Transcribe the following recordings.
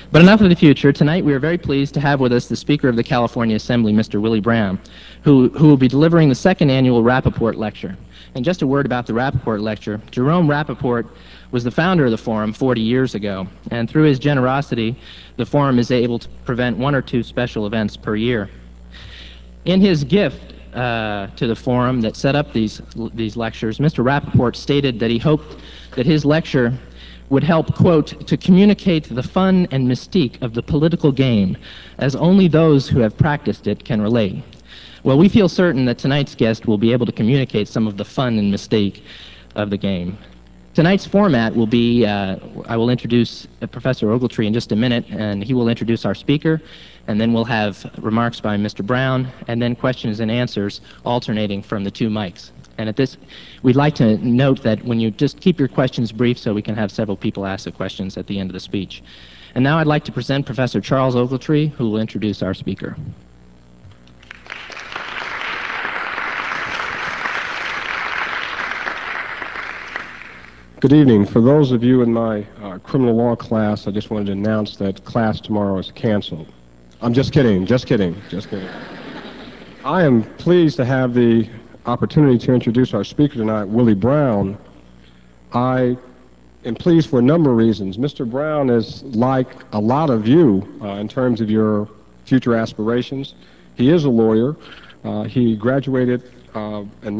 But enough of the future. Tonight we are very pleased to have with us the Speaker of the California Assembly, Mr. Willie Brown, who will be delivering the second annual Rappaport Lecture. And just a word about the Rappaport Lecture. Jerome Rappaport was the founder of the Forum 40 years ago, and through his generosity, the Forum is able to prevent 1 or 2 special events per year. In his gift to the Forum that set up these lectures, Mr. Rappaport stated that he hoped that his lecture would help, quote, to communicate the fun and mystique of the political game, as only those who have practiced it can relate. Well, we feel certain that tonight's guest will be able to communicate some of the fun and mystique of the game. Tonight's format will be, I will introduce Professor Ogletree in just a minute, and he will introduce our speaker, and then we'll have remarks by Mr. Brown, and then questions and answers alternating from the 2 mics. And at this, we'd like to note that when you just keep your questions brief so we can have several people ask the questions at the end of the speech. And now I'd like to present Professor Charles Ogletree, who will introduce our speaker. Good evening. For those of you in my criminal law class, I just wanted to announce that class tomorrow is canceled. I'm just kidding, just kidding, just kidding. I am pleased to have the opportunity to introduce our speaker tonight, Willie Brown. I am pleased for a number of reasons. Mr. Brown is like a lot of you in terms of your future aspirations. He is a lawyer. He graduated in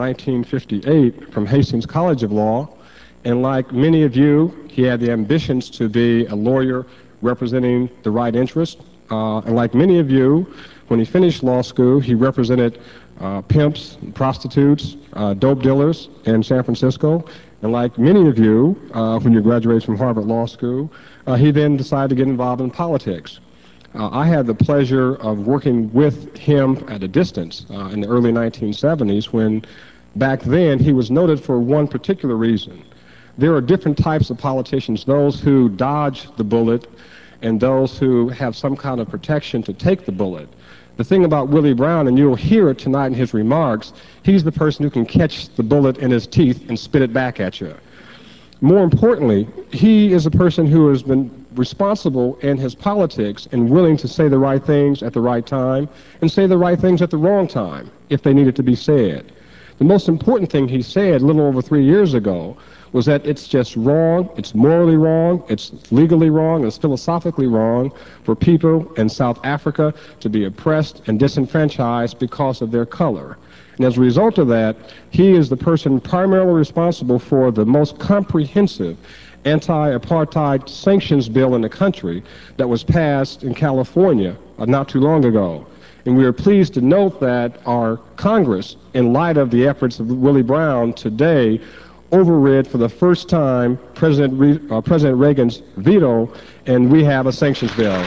1958 from Hastings College of Law, and like many of you, he had the ambitions to be a lawyer representing the right interest. And like many of you, when he finished law school, he represented pimps, prostitutes, dope dealers in San Francisco. And like many of you, when you graduated from Harvard Law School, he then decided to get involved in politics. I had the pleasure of working with him at a distance in the early 1970s when back then he was noted for one particular reason. There are different types of politicians, those who dodge the bullet and those who have some kind of protection to take the bullet. The thing about Willie Brown, and you'll hear it tonight in his remarks, he's the person who can catch the bullet in his teeth and spit it back at you. More importantly, he is a person who has been responsible in his politics and willing to say the right things at the right time and say the right things at the wrong time if they needed to be said. The most important thing he said a little over 3 years ago was that it's just wrong, it's morally wrong, it's legally wrong, it's philosophically wrong for people in South Africa to be oppressed and disenfranchised because of their color. And as a result of that, he is the person primarily responsible for the most comprehensive anti-apartheid sanctions bill in the country that was passed in California not too long ago. And we are pleased to note that our Congress, in light of the efforts of Willie Brown today, overrid for the first time President Reagan's veto, and we have a sanctions bill.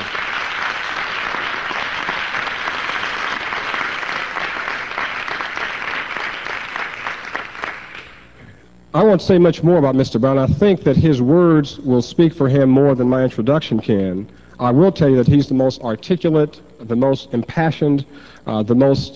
I won't say much more about Mr. Brown. I think that his words will speak for him more than my introduction can. I will tell you that he's the most articulate, the most impassioned, the most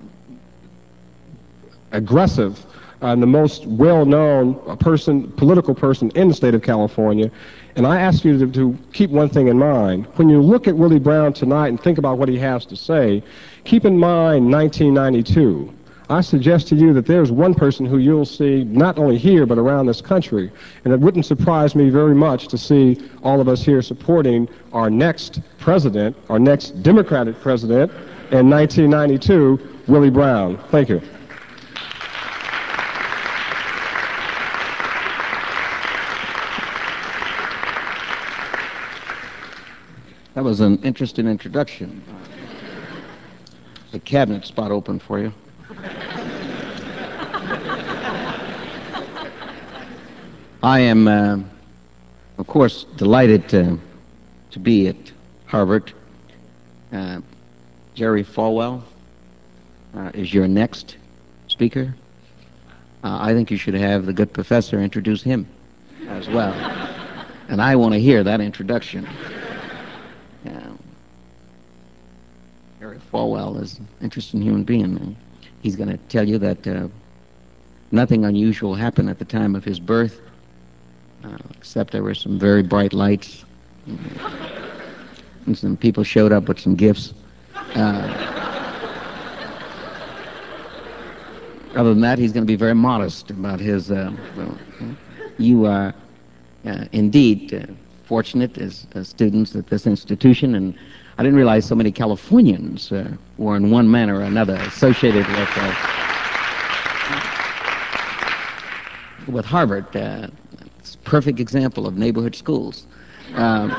aggressive, and the most well-known political person in the state of California. And I ask you to keep one thing in mind. When you look at Willie Brown tonight and think about what he has to say, keep in mind 1992. I suggest to you that there's one person who you'll see not only here but around this country, and it wouldn't surprise me very much to see all of us here supporting our next president, our next Democratic president in 1992, Willie Brown. Thank you. That was an interesting introduction. The cabinet spot open for you. I am, of course, delighted to be at Harvard. Jerry Falwell is your next speaker. I think you should have the good professor introduce him as well. And I want to hear that introduction. Jerry Falwell is an interesting human being. He's going to tell you that nothing unusual happened at the time of his birth, except there were some very bright lights and some people showed up with some gifts. Other than that, he's going to be very modest about his. You are indeed fortunate as students at this institution, and I didn't realize so many Californians were in one manner or another associated with Harvard. It's a perfect example of neighborhood schools. Um,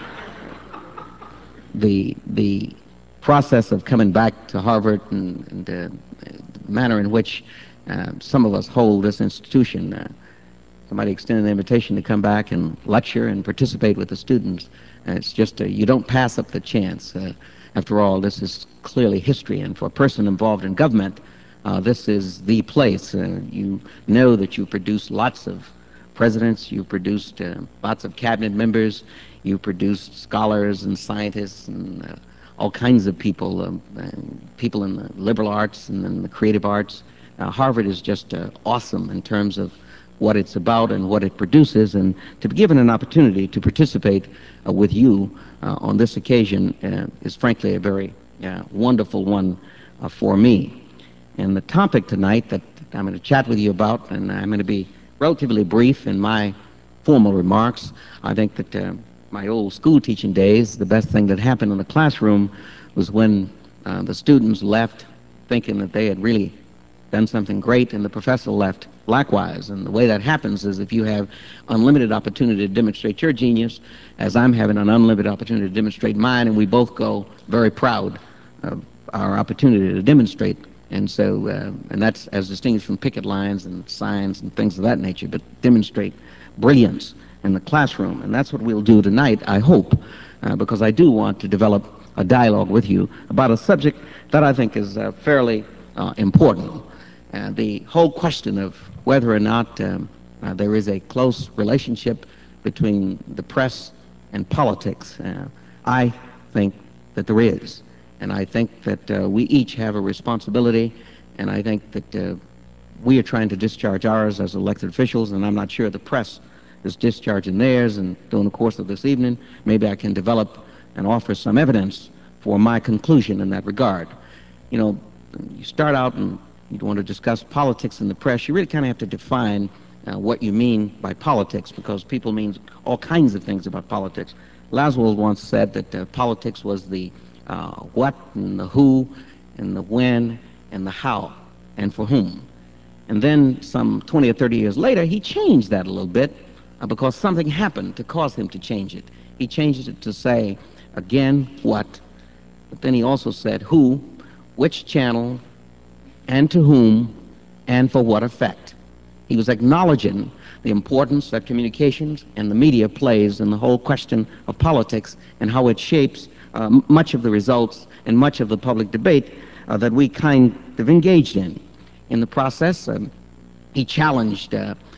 the process of coming back to Harvard and the manner in which some of us hold this institution. Somebody extended an invitation to come back and lecture and participate with the students. It's just you don't pass up the chance. After all, this is clearly history, and for a person involved in government, this is the place. You know that you produced lots of presidents, you produced lots of cabinet members, you produced scholars and scientists and all kinds of people, people in the liberal arts and in the creative arts. Harvard is just awesome in terms of what it's about and what it produces, and to be given an opportunity to participate with you on this occasion is frankly a very wonderful one for me. And the topic tonight that I'm going to chat with you about, and I'm going to be relatively brief in my formal remarks. I think that my old school teaching days, the best thing that happened in the classroom was when the students left thinking that they had really done something great, and the professor left likewise. And the way that happens is if you have unlimited opportunity to demonstrate your genius, as I'm having an unlimited opportunity to demonstrate mine, and we both go very proud of our opportunity to demonstrate. And so, and that's as distinguished from picket lines and signs and things of that nature, but demonstrate brilliance in the classroom. And that's what we'll do tonight, I hope, because I do want to develop a dialogue with you about a subject that I think is fairly important. The whole question of whether or not there is a close relationship between the press and politics, I think that there is. And I think that we each have a responsibility, and I think that we are trying to discharge ours as elected officials, and I'm not sure the press is discharging theirs. And during the course of this evening, maybe I can develop and offer some evidence for my conclusion in that regard. You know, you start out and you want to discuss politics in the press, you really kind of have to define what you mean by politics, because people mean all kinds of things about politics. Laswell once said that politics was the what and the who and the when and the how and for whom. And then some 20 or 30 years later, he changed that a little bit because something happened to cause him to change it. He changed it to say, again, what? But then he also said who, which channel, and to whom, and for what effect. He was acknowledging the importance that communications and the media plays in the whole question of politics and how it shapes much of the results and much of the public debate that we kind of engaged in. In the process, he challenged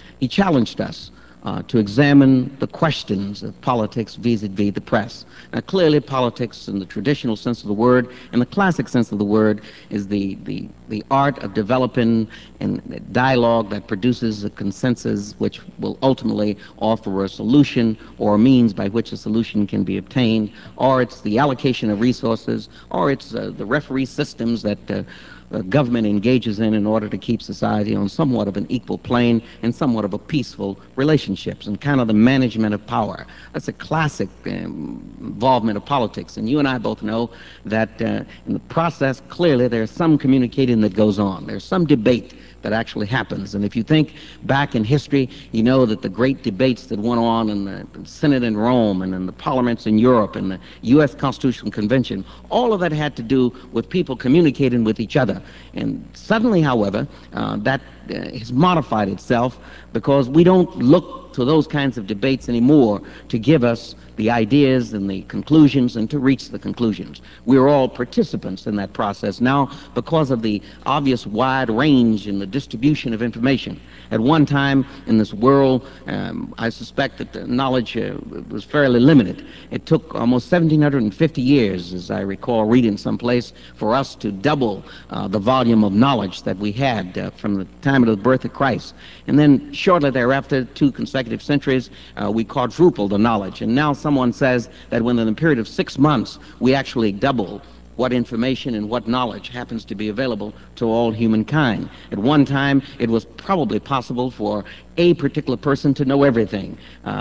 us to examine the questions of politics vis-a-vis the press. Now, clearly, politics in the traditional sense of the word, in the classic sense of the word, is the art of developing a dialogue that produces a consensus which will ultimately offer a solution or a means by which a solution can be obtained, or it's the allocation of resources, or it's the referee systems that government engages in order to keep society on somewhat of an equal plane and somewhat of a peaceful relationships, and kind of the management of power. That's a classic involvement of politics. And you and I both know that in the process, clearly there's some communicating that goes on. There's some debate that actually happens. And if you think back in history, you know that the great debates that went on in the Senate in Rome and in the parliaments in Europe and the U.S. Constitutional Convention, all of that had to do with people communicating with each other. And suddenly, however, that has modified itself, because we don't look to those kinds of debates anymore to give us the ideas and the conclusions and to reach the conclusions. We're all participants in that process now because of the obvious wide range in the distribution of information. At one time in this world, I suspect that the knowledge was fairly limited. It took almost 1,750 years, as I recall reading someplace, for us to double the volume of knowledge that we had from the time time of the birth of Christ. And then shortly thereafter, 2 consecutive centuries, we quadrupled the knowledge. And now someone says that within a period of 6 months, we actually double what information and what knowledge happens to be available to all humankind. At one time, it was probably possible for a particular person to know everything.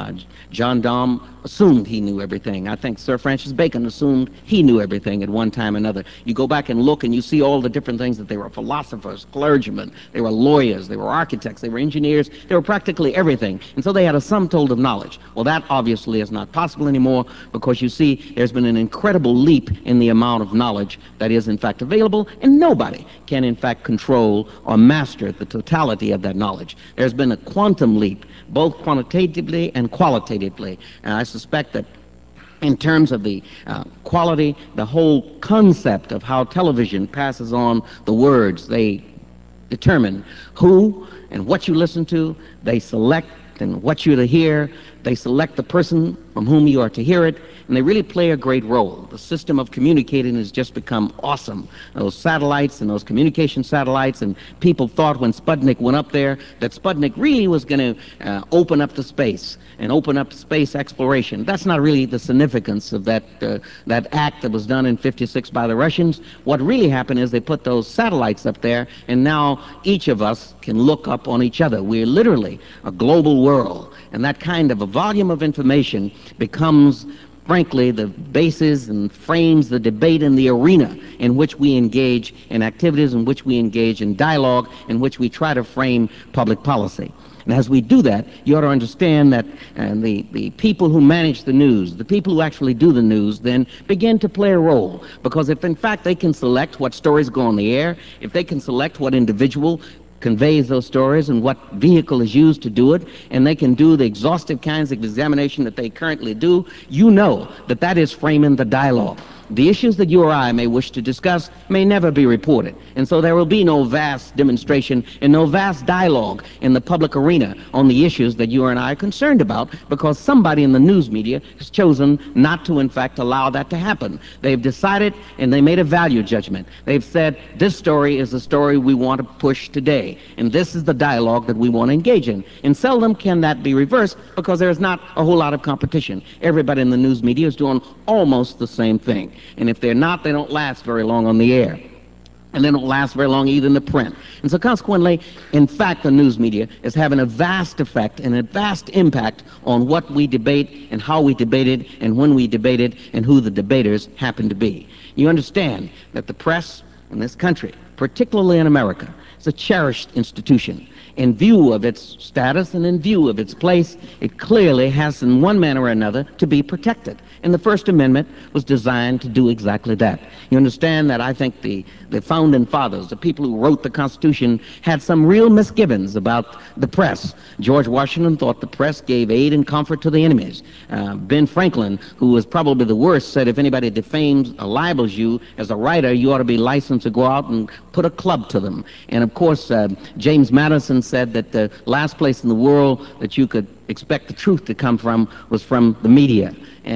John Donne assumed he knew everything. I think Sir Francis Bacon assumed he knew everything at one time or another. You go back and look and you see all the different things that they were: philosophers, clergymen, they were lawyers, they were architects, they were engineers, they were practically everything. And so they had a sum total of knowledge. Well, that obviously is not possible anymore, because you see there's been an incredible leap in the amount of knowledge that is in fact available, and nobody can in fact control or master the totality of that knowledge. There's been a quantum leap, both quantitatively and qualitatively, and I suspect that in terms of the quality, the whole concept of how television passes on the words, they determine who and what you listen to, they select and what you're to hear, they select the person from whom you are to hear it, and they really play a great role. The system of communicating has just become awesome. Those satellites and those communication satellites, and people thought when Sputnik went up there that Sputnik really was going to open up the space and open up space exploration. That's not really the significance of that act that was done in '56 by the Russians. What really happened is they put those satellites up there, and now each of us can look up on each other. We're literally a global world, and that kind of a volume of information becomes, frankly, the basis and frames the debate in the arena in which we engage in activities, in which we engage in dialogue, in which we try to frame public policy. And as we do that, you ought to understand that the people who manage the news, the people who actually do the news, then begin to play a role. Because if in fact they can select what stories go on the air, if they can select what individual conveys those stories and what vehicle is used to do it, and they can do the exhaustive kinds of examination that they currently do, you know that that is framing the dialogue. The issues that you or I may wish to discuss may never be reported, and so there will be no vast demonstration and no vast dialogue in the public arena on the issues that you and I are concerned about, because somebody in the news media has chosen not to in fact allow that to happen. They've decided, and they made a value judgment. They've said, this story is the story we want to push today, and this is the dialogue that we want to engage in. And seldom can that be reversed, because there is not a whole lot of competition. Everybody in the news media is doing almost the same thing. And if they're not, they don't last very long on the air. And they don't last very long either in the print. And so consequently, in fact, the news media is having a vast effect and a vast impact on what we debate and how we debate it and when we debate it and who the debaters happen to be. You understand that the press in this country, particularly in America, is a cherished institution. In view of its status and in view of its place, it clearly has in one manner or another to be protected. And the First Amendment was designed to do exactly that. You understand that I think the founding fathers, the people who wrote the Constitution, had some real misgivings about the press. George Washington thought the press gave aid and comfort to the enemies. Ben Franklin, who was probably the worst, said if anybody defames or libels you as a writer, you ought to be licensed to go out and put a club to them. And of course, James Madison said that the last place in the world that you could expect the truth to come from was from the media.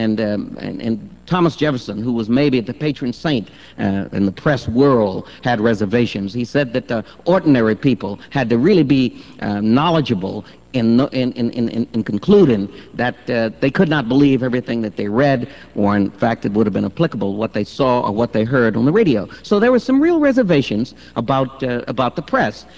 And Thomas Jefferson, who was maybe the patron saint in the press world, had reservations. He said that ordinary people had to really be knowledgeable in concluding that they could not believe everything that they read, or in fact it would have been applicable what they saw or what they heard on the radio. So there were some real reservations about the press.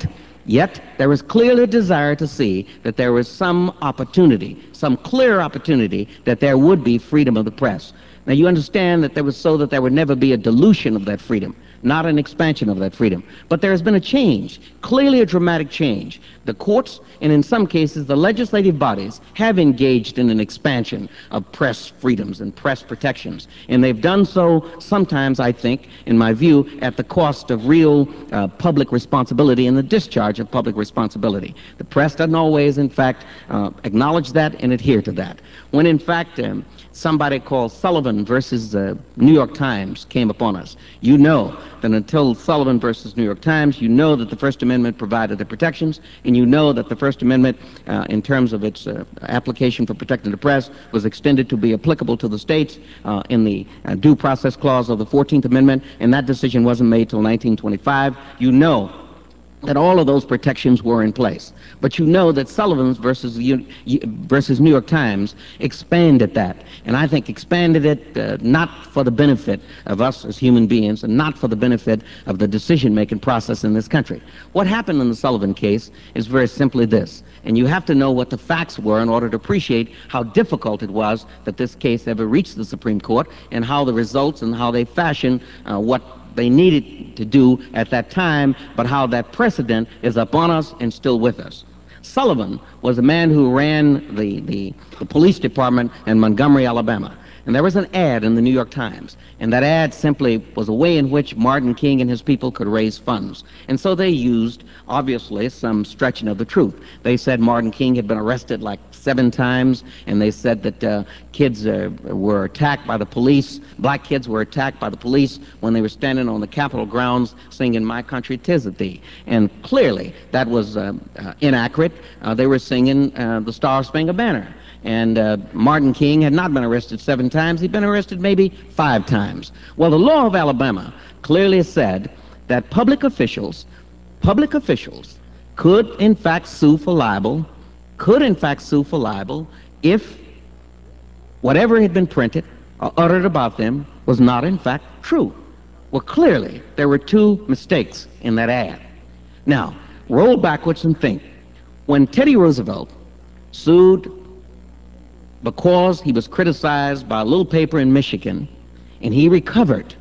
Yet there was clearly a desire to see that there was some opportunity, some clear opportunity, that there would be freedom of the press. Now you understand that there was so that there would never be a dilution of that freedom, not an expansion of that freedom. But there has been a change, clearly a dramatic change. The courts, and in some cases the legislative bodies, have engaged in an expansion of press freedoms and press protections. And they've done so sometimes, I think, in my view, at the cost of real public responsibility and the discharge of public responsibility. The press doesn't always, in fact, acknowledge that and adhere to that. When, in fact, somebody called Sullivan versus New York Times came upon us, you know that until Sullivan versus New York Times, you know that the First Amendment provided the protections, and you know that the First Amendment, in terms of its application for protecting the press, was extended to be applicable to the states in the due process clause of the 14th Amendment, and that decision wasn't made till 1925. You know that all of those protections were in place. But you know that Sullivan's versus New York Times expanded that, and I think expanded it not for the benefit of us as human beings and not for the benefit of the decision-making process in this country. What happened in the Sullivan case is very simply this, and you have to know what the facts were in order to appreciate how difficult it was that this case ever reached the Supreme Court, and how the results and how they fashioned what they needed to do at that time, but how that precedent is upon us and still with us. Sullivan was a man who ran the police department in Montgomery, Alabama. And there was an ad in the New York Times, and that ad simply was a way in which Martin King and his people could raise funds. And so they used, obviously, some stretching of the truth. They said Martin King had been arrested like 7 times, and they said that kids were attacked by the police, black kids were attacked by the police when they were standing on the Capitol grounds singing "My Country 'Tis of Thee." And clearly that was inaccurate. They were singing the Star Spangled Banner. And Martin King had not been arrested 7 times. He'd been arrested maybe 5 times. Well, the law of Alabama clearly said that public officials could in fact sue for libel, if whatever had been printed or uttered about them was not in fact true. Well, clearly there were 2 mistakes in that ad. Now, roll backwards and think. When Teddy Roosevelt sued because he was criticized by a little paper in Michigan, and he recovered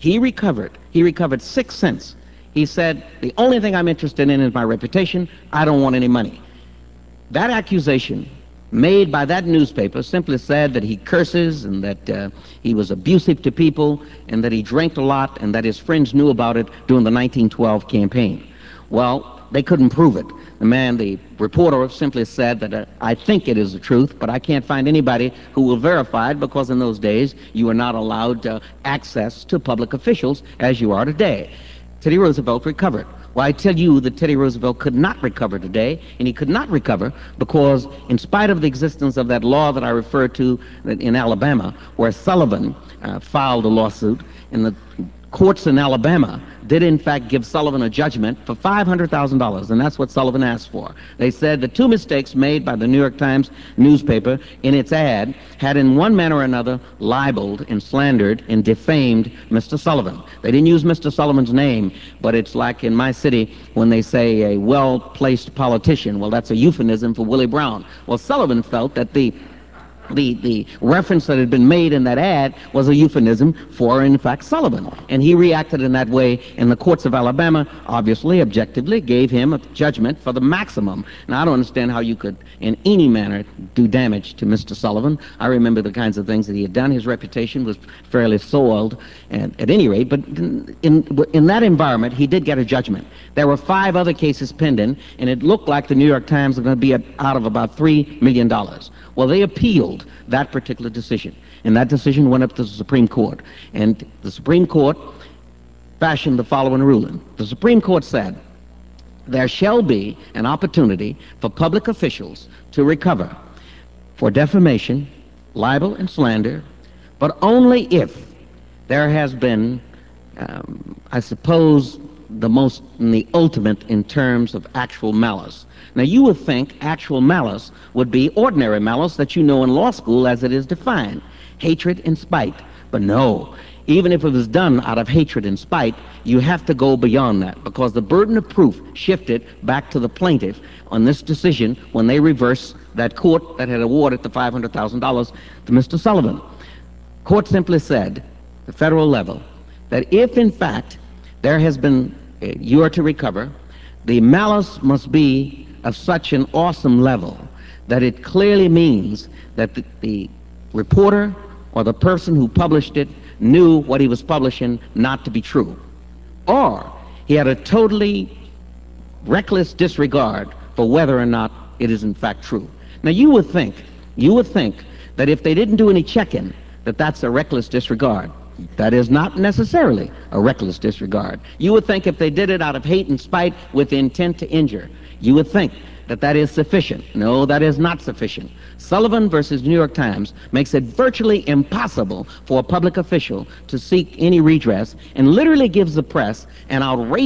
6 cents. He said, "The only thing I'm interested in is my reputation. I don't want any money." That accusation made by that newspaper simply said that he curses and that he was abusive to people and that he drank a lot and that his friends knew about it during the 1912 campaign. Well, they couldn't prove it. The reporter simply said that "I think it is the truth, but I can't find anybody who will verify it," because in those days you were not allowed access to public officials as you are today. Teddy Roosevelt recovered. Well, I tell you that Teddy Roosevelt could not recover today, and he could not recover because in spite of the existence of that law that I referred to in Alabama, where Sullivan filed a lawsuit, and the courts in Alabama did in fact give Sullivan a judgment for $500,000, and that's what Sullivan asked for. They said the 2 mistakes made by the New York Times newspaper in its ad had in one manner or another libeled and slandered and defamed Mr. Sullivan. They didn't use Mr. Sullivan's name, but it's like in my city when they say a well-placed politician. Well, that's a euphemism for Willie Brown. Well, Sullivan felt that the reference that had been made in that ad was a euphemism for, in fact, Sullivan. And he reacted in that way, and the courts of Alabama, obviously, objectively, gave him a judgment for the maximum. Now, I don't understand how you could, in any manner, do damage to Mr. Sullivan. I remember the kinds of things that he had done. His reputation was fairly soiled, and at any rate, but in that environment, he did get a judgment. There were 5 other cases pending, and it looked like the New York Times was going to be out of about $3 million. Well, they appealed that particular decision, and that decision went up to the Supreme Court, and the Supreme Court fashioned the following ruling. The Supreme Court said, "There shall be an opportunity for public officials to recover for defamation, libel, and slander, but only if there has been, I suppose, the ultimate in terms of actual malice." Now, you would think actual malice would be ordinary malice that you know in law school as it is defined, hatred and spite. But no, even if it was done out of hatred and spite, you have to go beyond that, because the burden of proof shifted back to the plaintiff on this decision when they reversed that court that had awarded the $500,000 to Mr. Sullivan. Court simply said, the federal level, that if in fact there has been, you are to recover, the malice must be of such an awesome level that it clearly means that the reporter or the person who published it knew what he was publishing not to be true, or he had a totally reckless disregard for whether or not it is in fact true. Now, you would think that if they didn't do any checking, that that's a reckless disregard. That is not necessarily a reckless disregard. You would think if they did it out of hate and spite with intent to injure, you would think that that is sufficient. No, that is not sufficient. Sullivan versus New York Times makes it virtually impossible for a public official to seek any redress, and literally gives the press an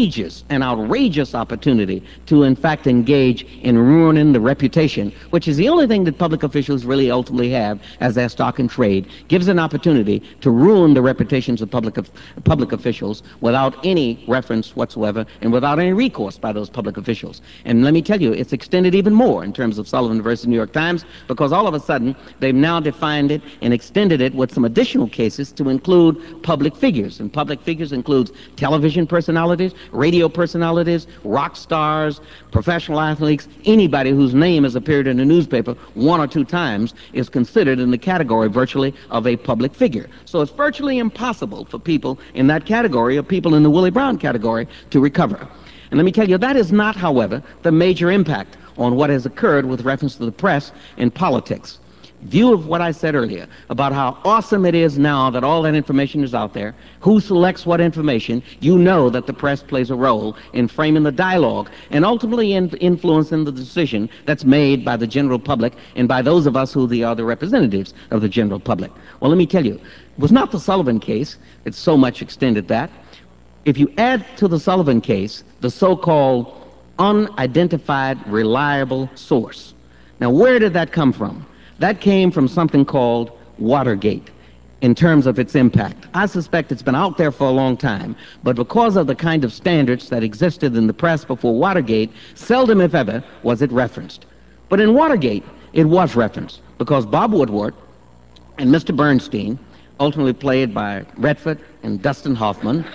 outrageous opportunity to in fact engage in ruining the reputation, which is the only thing that public officials really ultimately have as their stock in trade. Gives an opportunity to ruin the reputations of public officials without any reference whatsoever and without any recourse by those public officials. And let me tell you, it's extended even more in terms of Sullivan versus New York Times, because all of a sudden they've now defined it and extended it with some additional cases to include public figures. And public figures includes television personalities, radio personalities, rock stars, professional athletes. Anybody whose name has appeared in a newspaper one or two times is considered in the category virtually of a public figure. So it's virtually impossible for people in that category, or people in the Willie Brown category, to recover. And let me tell you, that is not, however, the major impact on what has occurred with reference to the press and politics. View of what I said earlier about how awesome it is now that all that information is out there, who selects what information, you know that the press plays a role in framing the dialogue and ultimately in influencing the decision that's made by the general public and by those of us who are the representatives of the general public. Well, let me tell you, it was not the Sullivan case. It's so much extended that. If you add to the Sullivan case the so-called unidentified reliable source. Now, where did that come from? That came from something called Watergate in terms of its impact. I suspect it's been out there for a long time, but because of the kind of standards that existed in the press before Watergate, seldom, if ever, was it referenced. But in Watergate, it was referenced because Bob Woodward and Mr. Bernstein, ultimately played by Redford and Dustin Hoffman,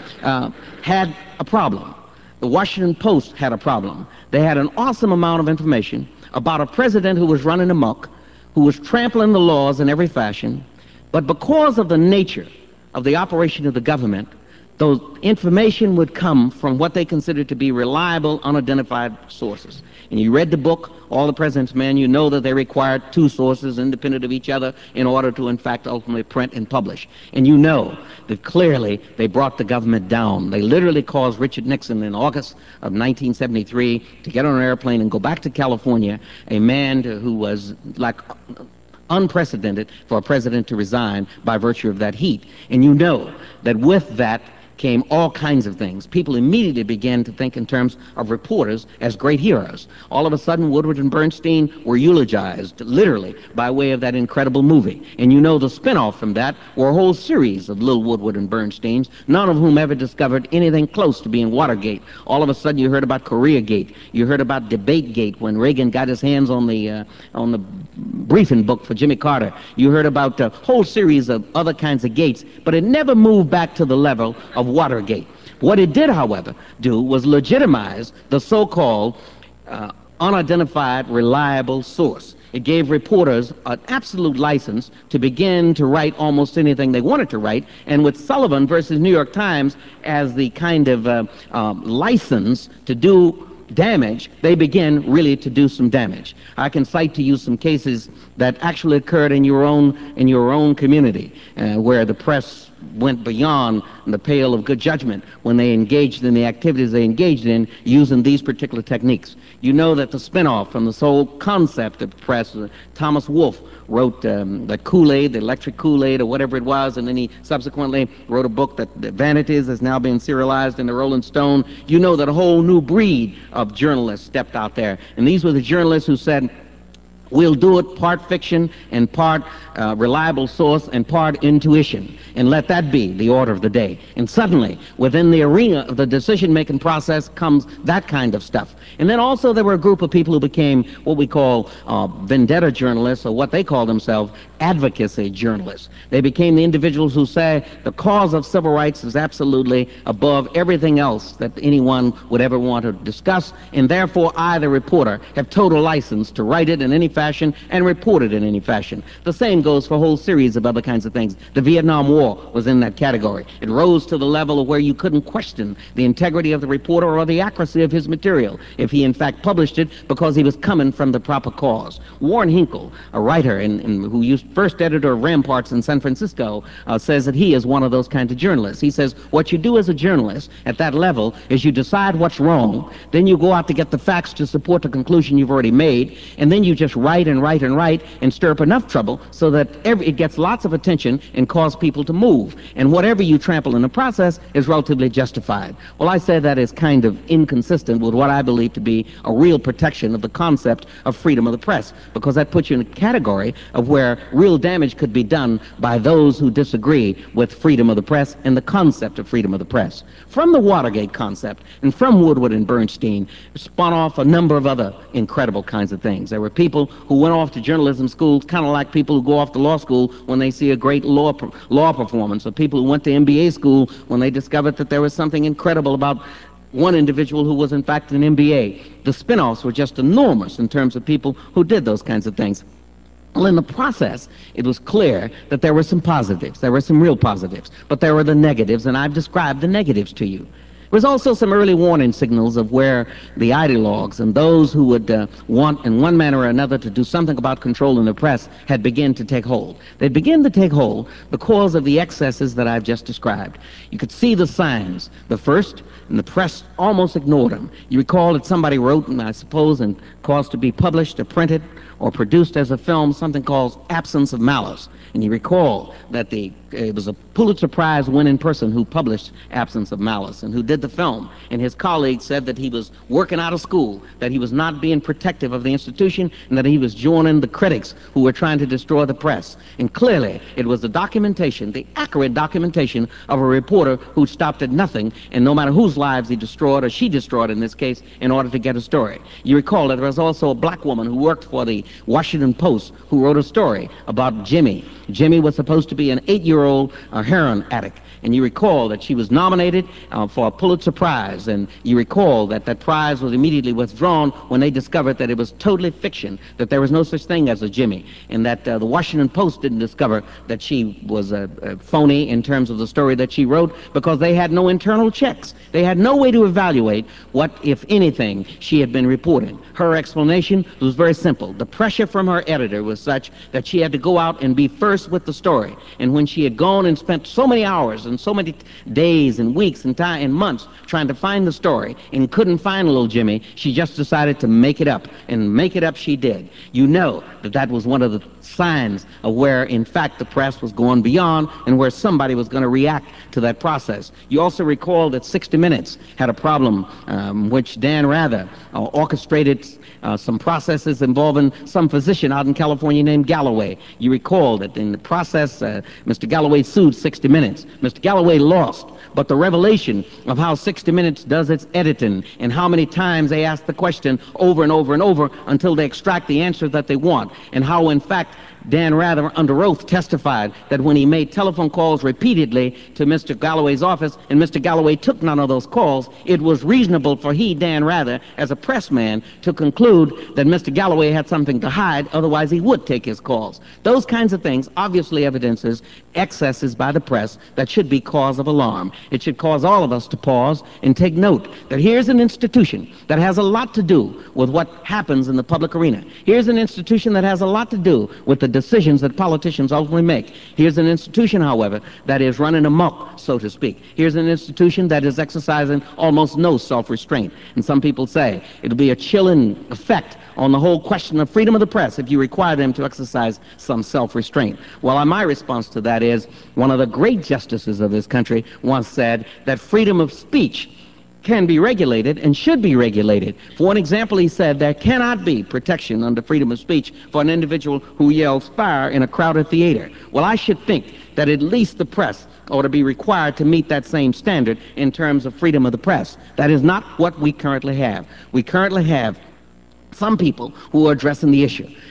had a problem. The Washington Post had a problem. They had an awesome amount of information about a president who was running amok, who was trampling the laws in every fashion, but because of the nature of the operation of the government, those information would come from what they considered to be reliable, unidentified sources. And you read the book, All the President's Men, you know that they required two sources independent of each other in order to, in fact, ultimately print and publish. And you know that clearly they brought the government down. They literally caused Richard Nixon in August of 1973 to get on an airplane and go back to California, a man who was like unprecedented for a president to resign by virtue of that heat. And you know that with that came all kinds of things. People immediately began to think in terms of reporters as great heroes. All of a sudden, Woodward and Bernstein were eulogized, literally, by way of that incredible movie. And you know the spinoff from that were a whole series of little Woodward and Bernsteins, none of whom ever discovered anything close to being Watergate. All of a sudden, you heard about Koreagate. You heard about Debategate when Reagan got his hands on the briefing book for Jimmy Carter. You heard about a whole series of other kinds of gates, but it never moved back to the level of Watergate. What it did, however, do was legitimize the so-called unidentified reliable source. It gave reporters an absolute license to begin to write almost anything they wanted to write, and with Sullivan versus New York Times as the kind of license to do damage, they begin really to do some damage. I can cite to you some cases that actually occurred in your own community, where the press went beyond the pale of good judgment when they engaged in the activities they engaged in using these particular techniques. You know that the spinoff from this whole concept of press, Thomas Wolfe wrote the Kool-Aid, the electric Kool-Aid or whatever it was, and then he subsequently wrote a book that Vanities has now been serialized in the Rolling Stone. You know that a whole new breed of journalists stepped out there, and these were the journalists who said, we'll do it part fiction and part reliable source and part intuition, and let that be the order of the day. And suddenly, within the arena of the decision-making process comes that kind of stuff. And then also there were a group of people who became what we call vendetta journalists, or what they call themselves advocacy journalists. They became the individuals who say the cause of civil rights is absolutely above everything else that anyone would ever want to discuss, and therefore I, the reporter, have total license to write it in any fashion and reported in any fashion. The same goes for a whole series of other kinds of things. The Vietnam War was in that category. It rose to the level of where you couldn't question the integrity of the reporter or the accuracy of his material if he in fact published it, because he was coming from the proper cause. Warren Hinkle, a writer who used first editor of Ramparts in San Francisco, says that he is one of those kinds of journalists. He says what you do as a journalist at that level is you decide what's wrong, then you go out to get the facts to support the conclusion you've already made, and then you just write and write and write and stir up enough trouble so that it gets lots of attention and cause people to move. And whatever you trample in the process is relatively justified. Well, I say that is kind of inconsistent with what I believe to be a real protection of the concept of freedom of the press, because that puts you in a category of where real damage could be done by those who disagree with freedom of the press and the concept of freedom of the press. From the Watergate concept and from Woodward and Bernstein spun off a number of other incredible kinds of things. There were people who went off to journalism schools kind of like people who go off to law school when they see a great law performance, or people who went to MBA school when they discovered that there was something incredible about one individual who was in fact an MBA. The spin-offs were just enormous in terms of people who did those kinds of things. Well, in the process, it was clear that there were some positives. There were some real positives. But there were the negatives, and I've described the negatives to you. There was also some early warning signals of where the ideologues and those who would want in one manner or another to do something about controlling the press had begun to take hold. They began to take hold because of the excesses that I've just described. You could see the signs. The first, and the press almost ignored them. You recall that somebody wrote, and I suppose, and caused to be published or printed or produced as a film, something called Absence of Malice. And you recall that it was a Pulitzer Prize winning person who published Absence of Malice and who did the film. And his colleagues said that he was working out of school, that he was not being protective of the institution, and that he was joining the critics who were trying to destroy the press. And clearly, it was the documentation, the accurate documentation of a reporter who stopped at nothing, and no matter whose lives he destroyed, or she destroyed in this case, in order to get a story. You recall that there was also a black woman who worked for the Washington Post who wrote a story about Jimmy. Jimmy was supposed to be an 8-year-old heroin addict. And you recall that she was nominated for a Pulitzer Prize, and you recall that that prize was immediately withdrawn when they discovered that it was totally fiction, that there was no such thing as a Jimmy, and that the Washington Post didn't discover that she was a phony in terms of the story that she wrote, because they had no internal checks. They had no way to evaluate what, if anything, she had been reporting. Her explanation was very simple. The pressure from her editor was such that she had to go out and be first with the story. And when she had gone and spent so many hours and so many days and weeks and time and months trying to find the story and couldn't find little Jimmy, she just decided to make it up, and make it up she did. You know that that was one of the signs of where, in fact, the press was going beyond and where somebody was going to react to that process. You also recall that 60 Minutes had a problem which Dan Rather orchestrated some processes involving some physician out in California named Galloway. You recall that in the process, Mr. Galloway sued 60 Minutes. Mr. Galloway lost, but the revelation of how 60 Minutes does its editing and how many times they ask the question over and over and over until they extract the answer that they want, and how, in fact, Dan Rather, under oath, testified that when he made telephone calls repeatedly to Mr. Galloway's office and Mr. Galloway took none of those calls, it was reasonable for Dan Rather, as a pressman, to conclude that Mr. Galloway had something to hide, otherwise he would take his calls. Those kinds of things obviously evidences excesses by the press that should be cause of alarm. It should cause all of us to pause and take note that here's an institution that has a lot to do with what happens in the public arena. Here's an institution that has a lot to do with the decisions that politicians ultimately make. Here's an institution, however, that is running amok, so to speak. Here's an institution that is exercising almost no self-restraint. And some people say it'll be a chilling effect on the whole question of freedom of the press if you require them to exercise some self-restraint. Well, my response to that is, one of the great justices of this country once said that freedom of speech can be regulated and should be regulated. For one example, he said there cannot be protection under freedom of speech for an individual who yells fire in a crowded theater. Well, I should think that at least the press ought to be required to meet that same standard in terms of freedom of the press. That is not what we currently have. We currently have some people who are addressing the issue.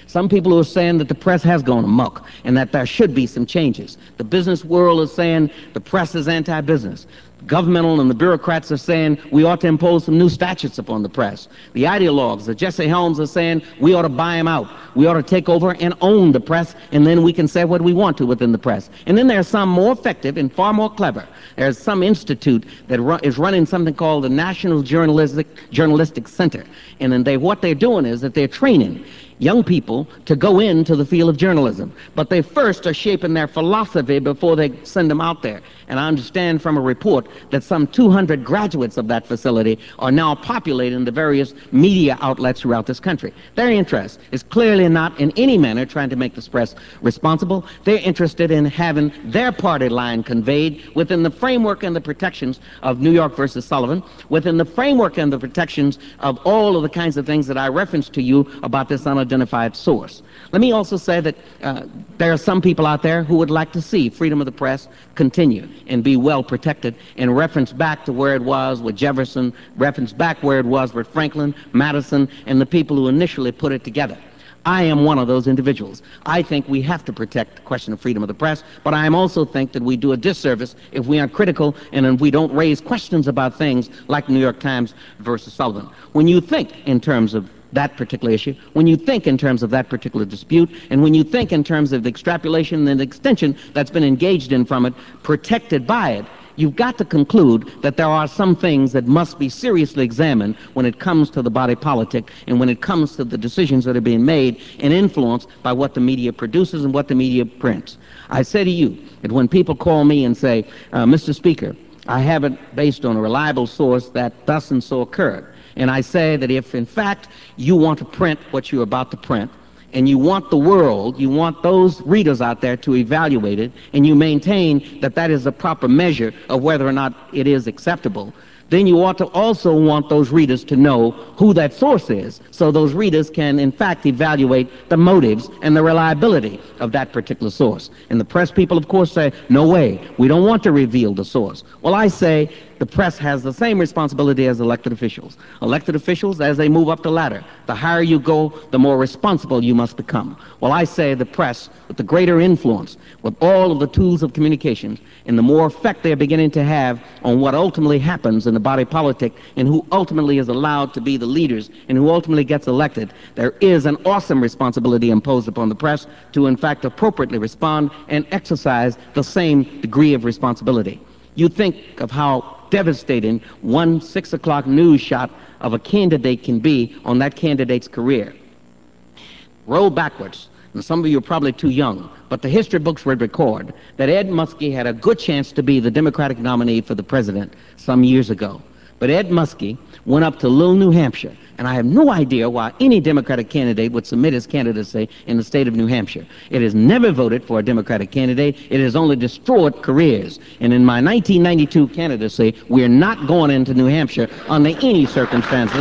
Some people who are saying that the press has gone amok and that there should be some changes. The business world is saying the press is anti-business. Governmental and the bureaucrats are saying we ought to impose some new statutes upon the press. The ideologues, the Jesse Helms, are saying we ought to buy them out. We ought to take over and own the press, and then we can say what we want to within the press. And then there's some more effective and far more clever. There's some institute that is running something called the National Journalistic Center. And then what they're doing is that they're training young people to go into the field of journalism. But they first are shaping their philosophy before they send them out there. And I understand from a report that some 200 graduates of that facility are now populating the various media outlets throughout this country. Their interest is clearly not in any manner trying to make the press responsible. They're interested in having their party line conveyed within the framework and the protections of New York versus Sullivan, within the framework and the protections of all of the kinds of things that I referenced to you about this unidentified source. Let me also say that there are some people out there who would like to see freedom of the press continue and be well protected, and reference back to where it was with Jefferson, reference back where it was with Franklin, Madison, and the people who initially put it together. I am one of those individuals. I think we have to protect the question of freedom of the press, but I also think that we do a disservice if we aren't critical and if we don't raise questions about things like New York Times versus Sullivan. When you think in terms of that particular issue, when you think in terms of that particular dispute, and when you think in terms of the extrapolation and the extension that's been engaged in from it, protected by it, you've got to conclude that there are some things that must be seriously examined when it comes to the body politic and when it comes to the decisions that are being made and influenced by what the media produces and what the media prints. I say to you that when people call me and say, Mr. Speaker, I have it based on a reliable source that thus and so occurred. And I say that if, in fact, you want to print what you're about to print, and you want the world, you want those readers out there to evaluate it, and you maintain that that is a proper measure of whether or not it is acceptable, then you ought to also want those readers to know who that source is, so those readers can, in fact, evaluate the motives and the reliability of that particular source. And the press people, of course, say, no way, we don't want to reveal the source. Well, I say the press has the same responsibility as elected officials. Elected officials, as they move up the ladder, the higher you go, the more responsible you must become. Well, I say the press, with the greater influence, with all of the tools of communication, and the more effect they're beginning to have on what ultimately happens in the body politic and who ultimately is allowed to be the leaders and who ultimately gets elected, there is an awesome responsibility imposed upon the press to, in fact, appropriately respond and exercise the same degree of responsibility. You think of how devastating one 6 o'clock news shot of a candidate can be on that candidate's career. Roll backwards, and some of you are probably too young, but the history books would record that Ed Muskie had a good chance to be the Democratic nominee for the president some years ago. But Ed Muskie went up to Little New Hampshire, and I have no idea why any Democratic candidate would submit his candidacy in the state of New Hampshire. It has never voted for a Democratic candidate. It has only destroyed careers. And in my 1992 candidacy, we're not going into New Hampshire under any circumstances.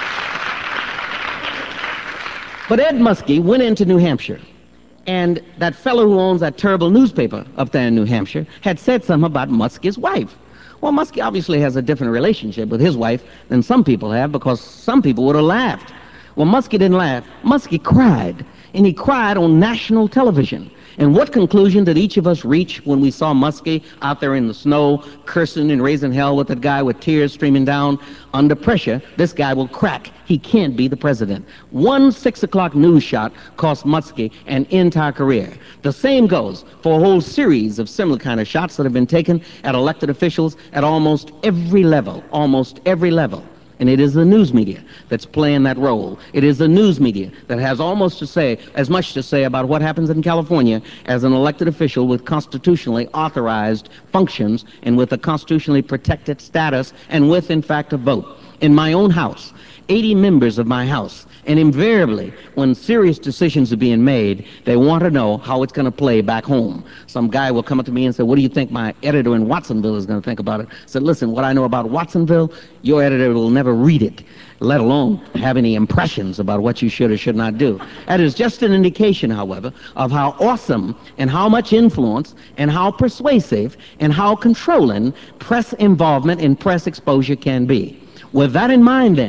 But Ed Muskie went into New Hampshire, and that fellow who owns that terrible newspaper up there in New Hampshire had said something about Muskie's wife. Well, Muskie obviously has a different relationship with his wife than some people have, because some people would have laughed. Well, Muskie didn't laugh. Muskie cried, and he cried on national television. And what conclusion did each of us reach when we saw Muskie out there in the snow, cursing and raising hell with that guy with tears streaming down? Under pressure, this guy will crack. He can't be the president. One 6 o'clock news shot cost Muskie an entire career. The same goes for a whole series of similar kind of shots that have been taken at elected officials at almost every level, almost every level. And it is the news media that's playing that role. It is the news media that has almost to say, as much to say about what happens in California as an elected official with constitutionally authorized functions and with a constitutionally protected status and with, in fact, a vote. In my own house, 80 members of my house, and invariably, when serious decisions are being made, they want to know how it's going to play back home. Some guy will come up to me and say, what do you think my editor in Watsonville is going to think about it? I said, listen, what I know about Watsonville, your editor will never read it, let alone have any impressions about what you should or should not do. That is just an indication, however, of how awesome and how much influence and how persuasive and how controlling press involvement and press exposure can be. With that in mind, then,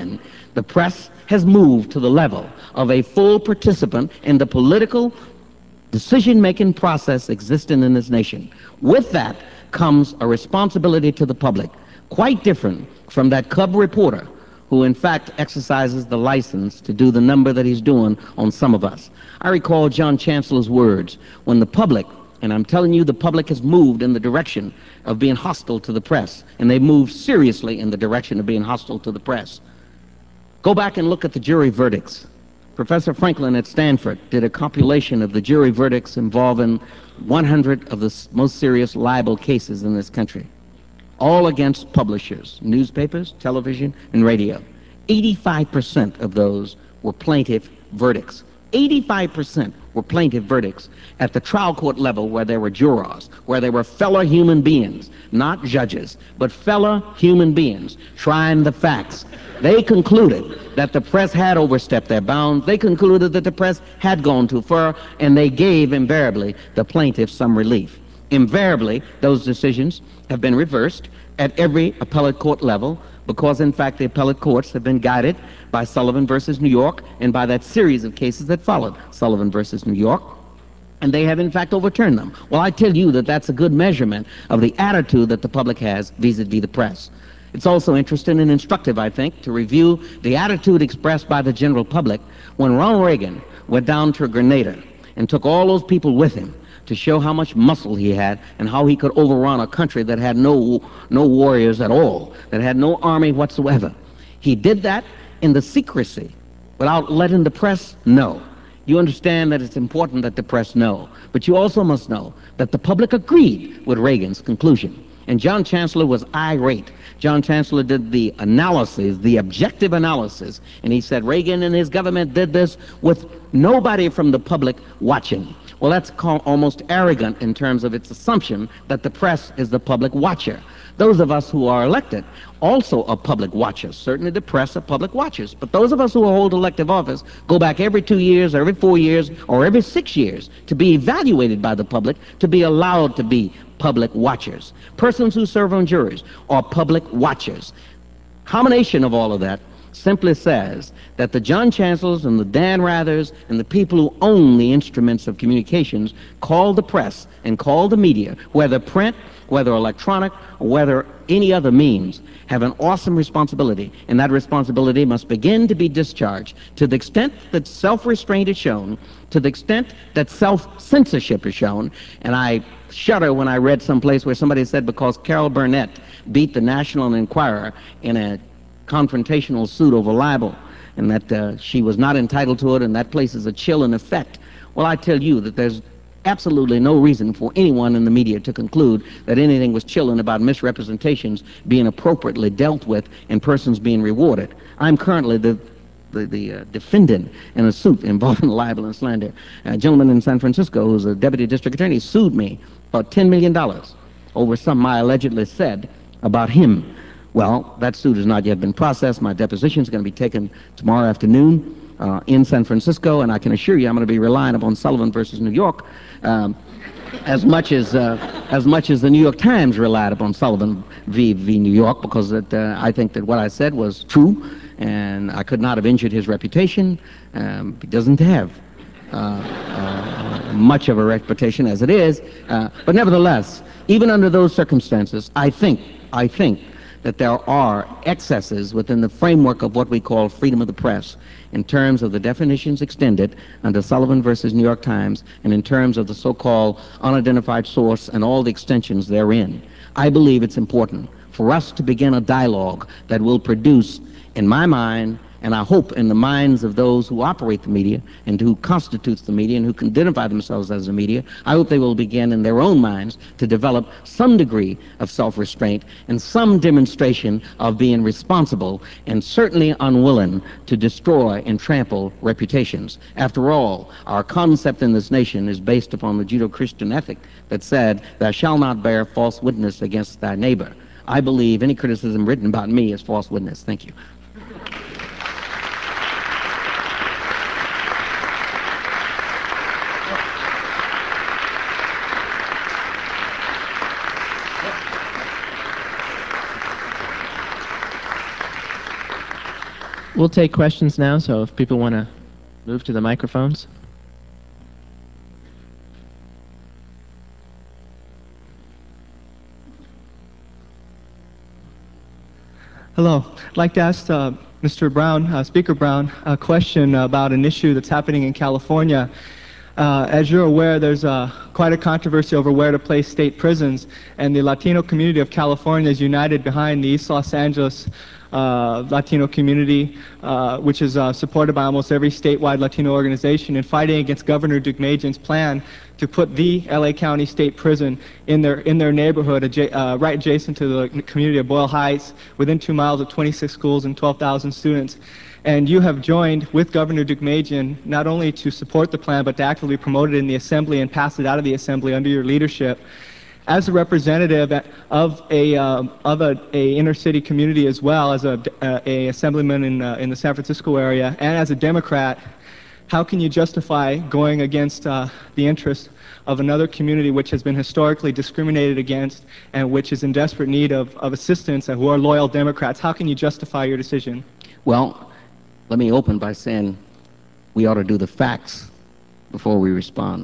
The press has moved to the level of a full participant in the political decision-making process existing in this nation. With that comes a responsibility to the public, quite different from that cub reporter who in fact exercises the license to do the number that he's doing on some of us. I recall John Chancellor's words when the public, and I'm telling you the public has moved in the direction of being hostile to the press, and they've moved seriously in the direction of being hostile to the press. Go back and look at the jury verdicts. Professor Franklin at Stanford did a compilation of the jury verdicts involving 100 of the most serious libel cases in this country, all against publishers, newspapers, television, and radio. 85% of those were plaintiff verdicts. 85% were plaintiff verdicts at the trial court level, where there were jurors, where there were fellow human beings, not judges, but fellow human beings trying the facts. They concluded that the press had overstepped their bounds. They concluded that the press had gone too far, and they gave invariably the plaintiffs some relief. Invariably, those decisions have been reversed at every appellate court level, because in fact the appellate courts have been guided by Sullivan versus New York and by that series of cases that followed Sullivan versus New York, and they have in fact overturned them. Well, I tell you that that's a good measurement of the attitude that the public has vis-a-vis the press. It's also interesting and instructive, I think, to review the attitude expressed by the general public when Ronald Reagan went down to Grenada and took all those people with him to show how much muscle he had and how he could overrun a country that had no warriors at all, that had no army whatsoever. He did that in the secrecy, without letting the press know. You understand that it's important that the press know, but you also must know that the public agreed with Reagan's conclusion. And John Chancellor was irate. John Chancellor did the analysis, the objective analysis, and he said Reagan and his government did this with nobody from the public watching. Well, that's called almost arrogant in terms of its assumption that the press is the public watcher. Those of us who are elected also are public watchers. Certainly the press are public watchers. But those of us who hold elective office go back every 2 years or every 4 years or every 6 years to be evaluated by the public, to be allowed to be public watchers. Persons who serve on juries are public watchers. Combination of all of that simply says that the John Chancellors and the Dan Rathers and the people who own the instruments of communications call the press and call the media, whether print, whether electronic, or whether any other means, have an awesome responsibility, and that responsibility must begin to be discharged to the extent that self-restraint is shown, to the extent that self-censorship is shown. And I shudder when I read someplace where somebody said because Carol Burnett beat the National Enquirer in a confrontational suit over libel, and that she was not entitled to it, and that places a chill in effect. Well, I tell you that there's absolutely no reason for anyone in the media to conclude that anything was chilling about misrepresentations being appropriately dealt with and persons being rewarded. I'm currently the defendant in a suit involving libel and slander. A gentleman in San Francisco who's a deputy district attorney sued me for $10 million over something I allegedly said about him. Well, that suit has not yet been processed. My deposition is going to be taken tomorrow afternoon in San Francisco, and I can assure you I'm going to be relying upon Sullivan versus New York as much as the New York Times relied upon Sullivan v. New York, because I think that what I said was true, and I could not have injured his reputation. He doesn't have much of a reputation as it is, but nevertheless, even under those circumstances, I think that there are excesses within the framework of what we call freedom of the press, in terms of the definitions extended under Sullivan versus New York Times, and in terms of the so-called unidentified source and all the extensions therein. I believe it's important for us to begin a dialogue that will produce, in my mind, and I hope in the minds of those who operate the media and who constitutes the media and who can identify themselves as the media, I hope they will begin in their own minds to develop some degree of self-restraint and some demonstration of being responsible and certainly unwilling to destroy and trample reputations. After all, our concept in this nation is based upon the Judeo-Christian ethic that said, "Thou shalt not bear false witness against thy neighbor." I believe any criticism written about me is false witness. Thank you. We'll take questions now, so if people want to move to the microphones. Hello. I'd like to ask Mr. Brown, Speaker Brown, a question about an issue that's happening in California. As you're aware, there's quite a controversy over where to place state prisons, and the Latino community of California is united behind the East Los Angeles Latino community, which is supported by almost every statewide Latino organization, in fighting against Governor Deukmejian's plan to put the LA County State Prison in their neighborhood, right adjacent to the community of Boyle Heights, within 2 miles of 26 schools and 12,000 students. And you have joined with Governor Deukmejian not only to support the plan, but to actively promote it in the Assembly and pass it out of the Assembly under your leadership. As a representative of a inner city community, as well as a assemblyman in the San Francisco area, and as a Democrat, how can you justify going against the interests of another community which has been historically discriminated against and which is in desperate need of assistance, and who are loyal Democrats? How can you justify your decision? Well, let me open by saying we ought to do the facts before we respond.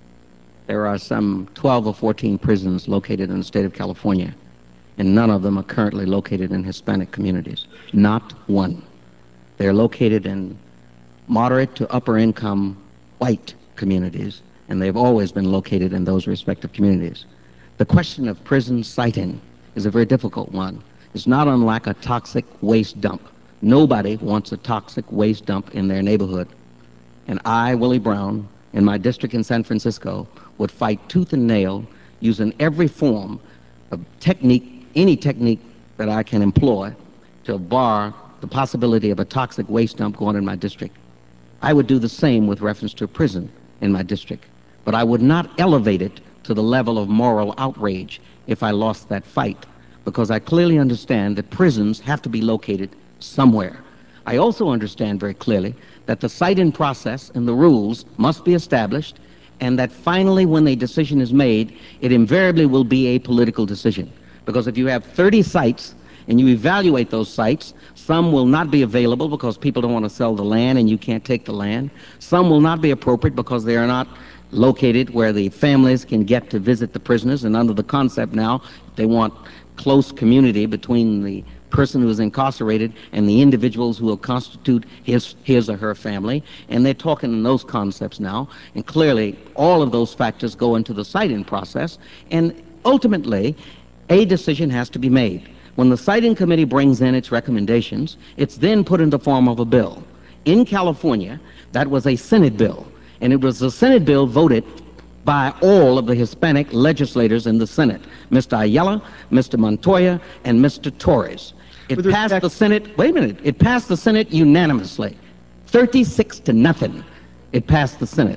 There are some 12 or 14 prisons located in the state of California, and none of them are currently located in Hispanic communities. Not one. They're located in moderate to upper income white communities, and they've always been located in those respective communities. The question of prison siting is a very difficult one. It's not unlike a toxic waste dump. Nobody wants a toxic waste dump in their neighborhood. And I, Willie Brown, in my district in San Francisco, would fight tooth and nail using every form of technique, any technique that I can employ to bar the possibility of a toxic waste dump going in my district. I would do the same with reference to a prison in my district, but I would not elevate it to the level of moral outrage if I lost that fight, because I clearly understand that prisons have to be located somewhere. I also understand very clearly that the siting process and the rules must be established, and that finally when a decision is made, it invariably will be a political decision. Because if you have 30 sites and you evaluate those sites, some will not be available because people don't want to sell the land and you can't take the land. Some will not be appropriate because they are not located where the families can get to visit the prisoners, and under the concept now, they want close community between the person who is incarcerated and the individuals who will constitute his or her family, and they're talking in those concepts now, and clearly all of those factors go into the siting process, and ultimately a decision has to be made. When the siting committee brings in its recommendations, it's then put in the form of a bill. In California, that was a Senate bill, and it was a Senate bill voted by all of the Hispanic legislators in the Senate, Mr. Ayala, Mr. Montoya, and Mr. Torres. It passed the Senate, wait a minute, it passed the Senate unanimously, 36-0. It passed the Senate.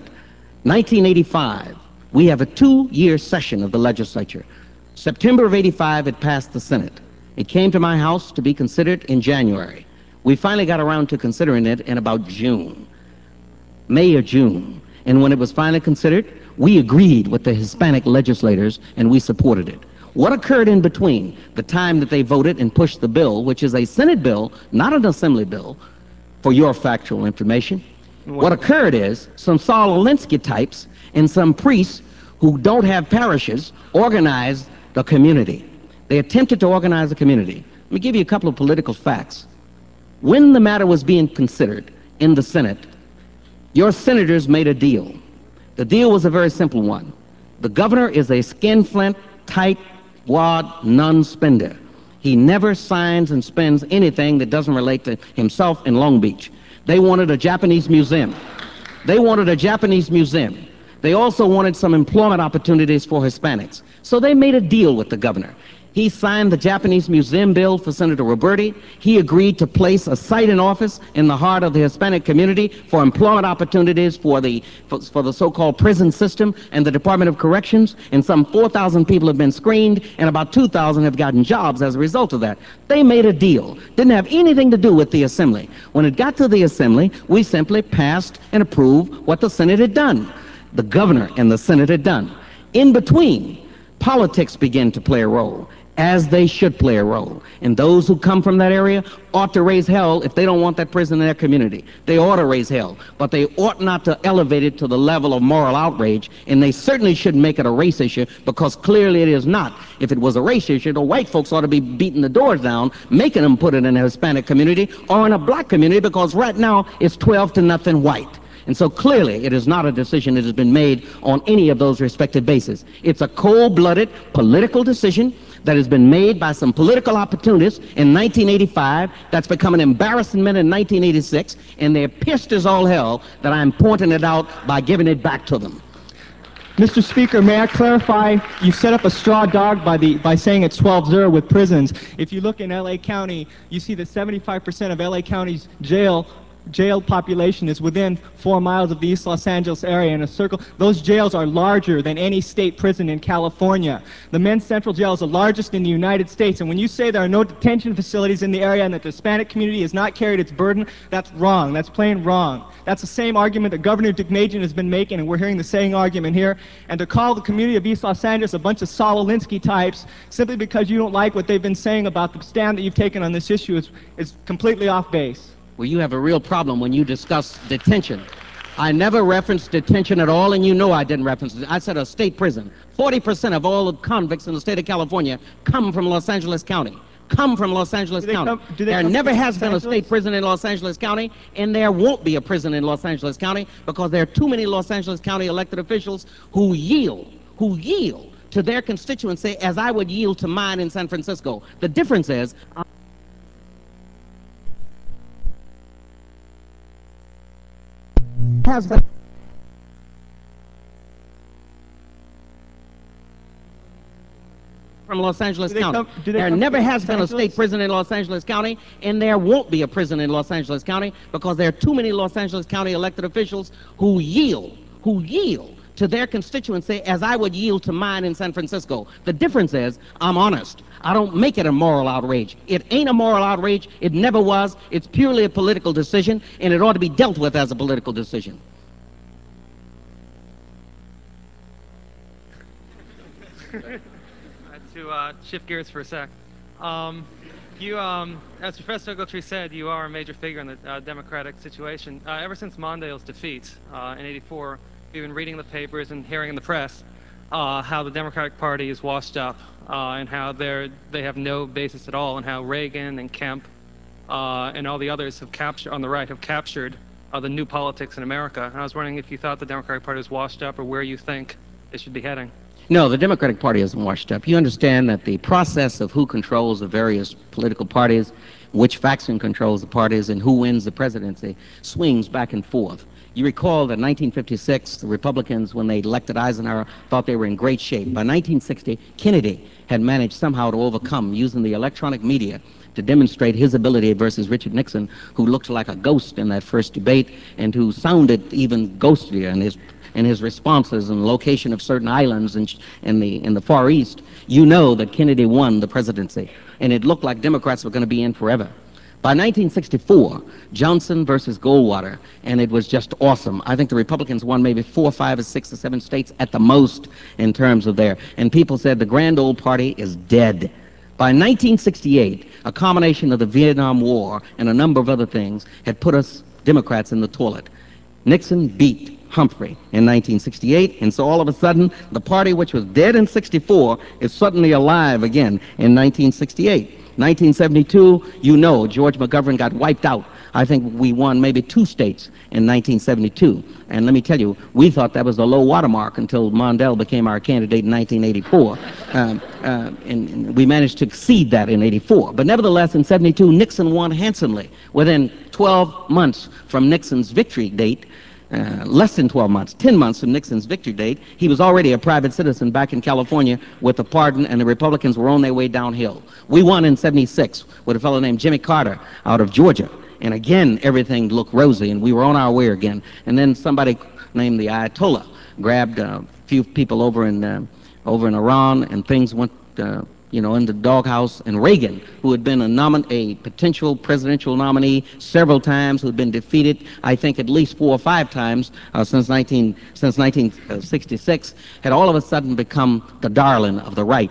1985, we have a 2-year session of the legislature. September of 85, it passed the Senate. It came to my house to be considered in January. We finally got around to considering it in about June, May or June. And when it was finally considered, we agreed with the Hispanic legislators and we supported it. What occurred in between the time that they voted and pushed the bill, which is a Senate bill, not an Assembly bill, for your factual information, what occurred is some Saul Alinsky types and some priests who don't have parishes organized the community. They attempted to organize the community. Let me give you a couple of political facts. When the matter was being considered in the Senate, your senators made a deal. The deal was a very simple one. The governor is a skinflint, tight wad non-spender. He never signs and spends anything that doesn't relate to himself in Long Beach. They wanted a Japanese museum. They wanted a Japanese museum. They also wanted some employment opportunities for Hispanics. So they made a deal with the governor. He signed the Japanese museum bill for Senator Roberti. He agreed to place a site in office in the heart of the Hispanic community for employment opportunities for the so-called prison system and the Department of Corrections, and some 4,000 people have been screened, and about 2,000 have gotten jobs as a result of that. They made a deal. Didn't have anything to do with the Assembly. When it got to the Assembly, we simply passed and approved what the Senate had done. The governor and the Senate had done. In between, politics began to play a role. as they should play a role. And those who come from that area ought to raise hell if they don't want that prison in their community. They ought to raise hell, but they ought not to elevate it to the level of moral outrage, and they certainly shouldn't make it a race issue, because clearly it is not. If it was a race issue, the white folks ought to be beating the doors down, making them put it in a Hispanic community or in a black community, because right now it's 12-0 white. And so clearly it is not a decision that has been made on any of those respective bases. It's a cold-blooded political decision that has been made by some political opportunists in 1985 that's become an embarrassment in 1986, and they're pissed as all hell that I'm pointing it out by giving it back to them. Mr. Speaker, may I clarify? You set up a straw dog by saying it's 12-0 with prisons. If you look in L.A. County, you see that 75% of L.A. County's jail population is within 4 miles of the East Los Angeles area in a circle. Those jails are larger than any state prison in California. The Men's Central Jail is the largest in the United States, and when you say there are no detention facilities in the area and that the Hispanic community has not carried its burden, that's wrong. That's plain wrong. That's the same argument that Governor Degnagin has been making, and we're hearing the same argument here. And to call the community of East Los Angeles a bunch of Saul Alinsky types simply because you don't like what they've been saying about the stand that you've taken on this issue is completely off base. Well, you have a real problem when you discuss detention. I never referenced detention at all, and you know I didn't reference it. I said a state prison. 40% of all the convicts in the state of California come from Los Angeles County. Come from Los Angeles County. There never has been a state prison in Los Angeles County, and there won't be a prison in Los Angeles County, because there are too many Los Angeles County elected officials who yield to their constituency as I would yield to mine in San Francisco. The difference is from Los Angeles County. There never has been a state prison in Los Angeles County, and there won't be a prison in Los Angeles County, because there are too many Los Angeles County elected officials who yield to their constituency as I would yield to mine in San Francisco. The difference is I'm honest. I don't make it a moral outrage. It ain't a moral outrage. It never was. It's purely a political decision, and it ought to be dealt with as a political decision. To shift gears for a sec. As Professor Ogletree said, you are a major figure in the Democratic situation. Ever since Mondale's defeat in '84, we've been reading the papers and hearing in the press how the Democratic Party is washed up and how they have no basis at all, and how Reagan and Kemp and all the others on the right have captured the new politics in America. And I was wondering if you thought the Democratic Party was washed up, or where you think it should be heading. No, the Democratic Party isn't washed up. You understand that the process of who controls the various political parties, which faction controls the parties, and who wins the presidency swings back and forth. You recall that in 1956, the Republicans, when they elected Eisenhower, thought they were in great shape. By 1960, Kennedy had managed somehow to overcome, using the electronic media, to demonstrate his ability versus Richard Nixon, who looked like a ghost in that first debate and who sounded even ghostier in his responses and location of certain islands in the Far East. You know that Kennedy won the presidency, and it looked like Democrats were going to be in forever. By 1964, Johnson versus Goldwater, and it was just awesome. I think the Republicans won maybe 4, 5, or 6, or 7 states at the most in terms of and people said the grand old party is dead. By 1968, a combination of the Vietnam War and a number of other things had put us Democrats in the toilet. Nixon beat Humphrey in 1968, and so all of a sudden, the party which was dead in '64 is suddenly alive again in 1968. 1972, you know, George McGovern got wiped out. I think we won maybe 2 states in 1972. And let me tell you, we thought that was a low watermark until Mondale became our candidate in 1984. And we managed to exceed that in '84. But nevertheless, in '72, Nixon won handsomely. Within 12 months from Nixon's victory date, less than 12 months, 10 months from Nixon's victory date, he was already a private citizen back in California with a pardon, and the Republicans were on their way downhill. We won in '76 with a fellow named Jimmy Carter out of Georgia. And again, everything looked rosy, and we were on our way again. And then somebody named the Ayatollah grabbed a few people over in Iran, and things went in the doghouse. And Reagan, who had been a potential presidential nominee several times, who had been defeated, I think, at least 4 or 5 times since 1966, had all of a sudden become the darling of the right.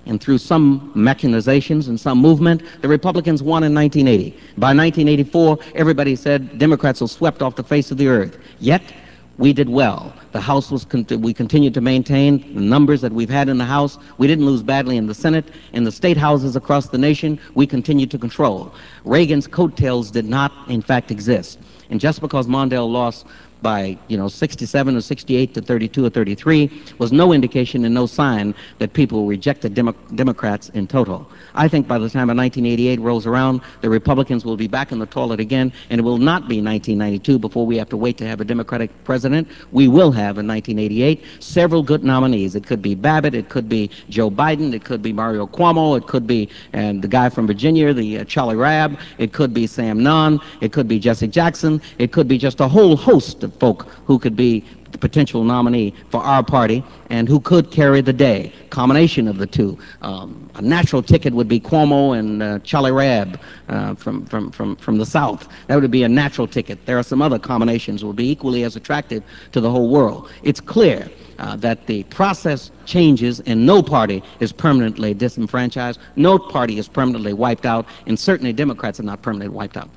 and through some machinations and some movement, the Republicans won in 1980. By 1984, everybody said Democrats were swept off the face of the earth. Yet, we did well. The House was, we continued to maintain the numbers that we've had in the House. We didn't lose badly in the Senate. In the state houses across the nation, we continued to control. Reagan's coattails did not, in fact, exist. And just because Mondale lost by 67 or 68 to 32 or 33 was no indication and no sign that people rejected Democrats in total. I think by the time of 1988 rolls around, the Republicans will be back in the toilet again, and it will not be 1992 before we have to wait to have a Democratic president. We will have in 1988 several good nominees. It could be Babbitt, it could be Joe Biden, it could be Mario Cuomo, it could be the guy from Virginia, the Charlie Rabb, it could be Sam Nunn, it could be Jesse Jackson, it could be just a whole host of folk who could be the potential nominee for our party and who could carry the day. Combination of the two. A natural ticket would be Cuomo and Charlie Rabb from the South. That would be a natural ticket. There are some other combinations that would be equally as attractive to the whole world. It's clear that the process changes and no party is permanently disenfranchised. No party is permanently wiped out, and certainly Democrats are not permanently wiped out.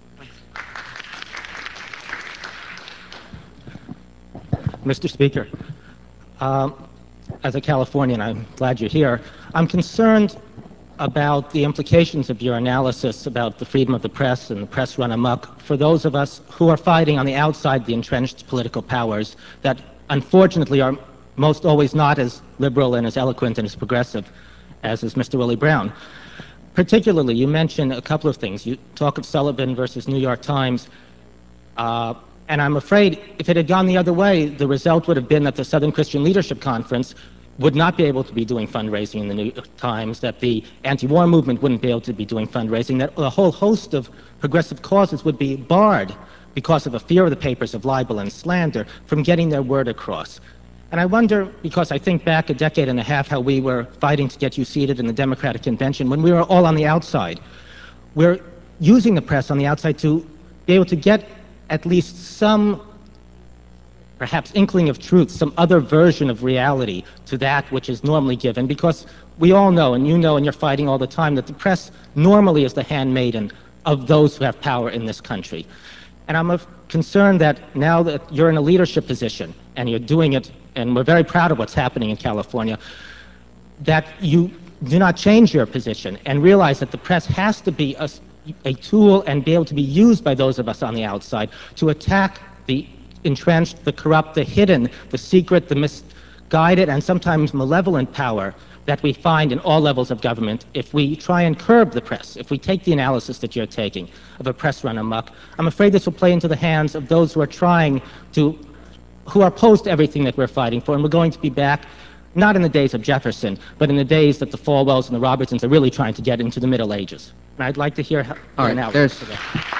Mr. Speaker, as a Californian, I'm glad you're here. I'm concerned about the implications of your analysis about the freedom of the press and the press run amok for those of us who are fighting on the outside the entrenched political powers that unfortunately are most always not as liberal and as eloquent and as progressive as is Mr. Willie Brown. Particularly, you mentioned a couple of things. You talk of Sullivan versus New York Times. And I'm afraid if it had gone the other way, the result would have been that the Southern Christian Leadership Conference would not be able to be doing fundraising in the New York Times, that the anti-war movement wouldn't be able to be doing fundraising, that a whole host of progressive causes would be barred because of a fear of the papers of libel and slander from getting their word across. And I wonder, because I think back a decade and a half how we were fighting to get you seated in the Democratic Convention when we were all on the outside. We're using the press on the outside to be able to get at least some, perhaps, inkling of truth, some other version of reality to that which is normally given, because we all know, and you know, and you're fighting all the time, that the press normally is the handmaiden of those who have power in this country. And I'm concerned that now that you're in a leadership position, and you're doing it, and we're very proud of what's happening in California, that you do not change your position and realize that the press has to be a tool and be able to be used by those of us on the outside to attack the entrenched, the corrupt, the hidden, the secret, the misguided, and sometimes malevolent power that we find in all levels of government if we try and curb the press, if we take the analysis that you're taking of a press run amok. I'm afraid this will play into the hands of those who are who are opposed to everything that we're fighting for, and we're going to be back not in the days of Jefferson, but in the days that the Falwells and the Robertsons are really trying to get into the Middle Ages. And I'd like to hear your analysis of that.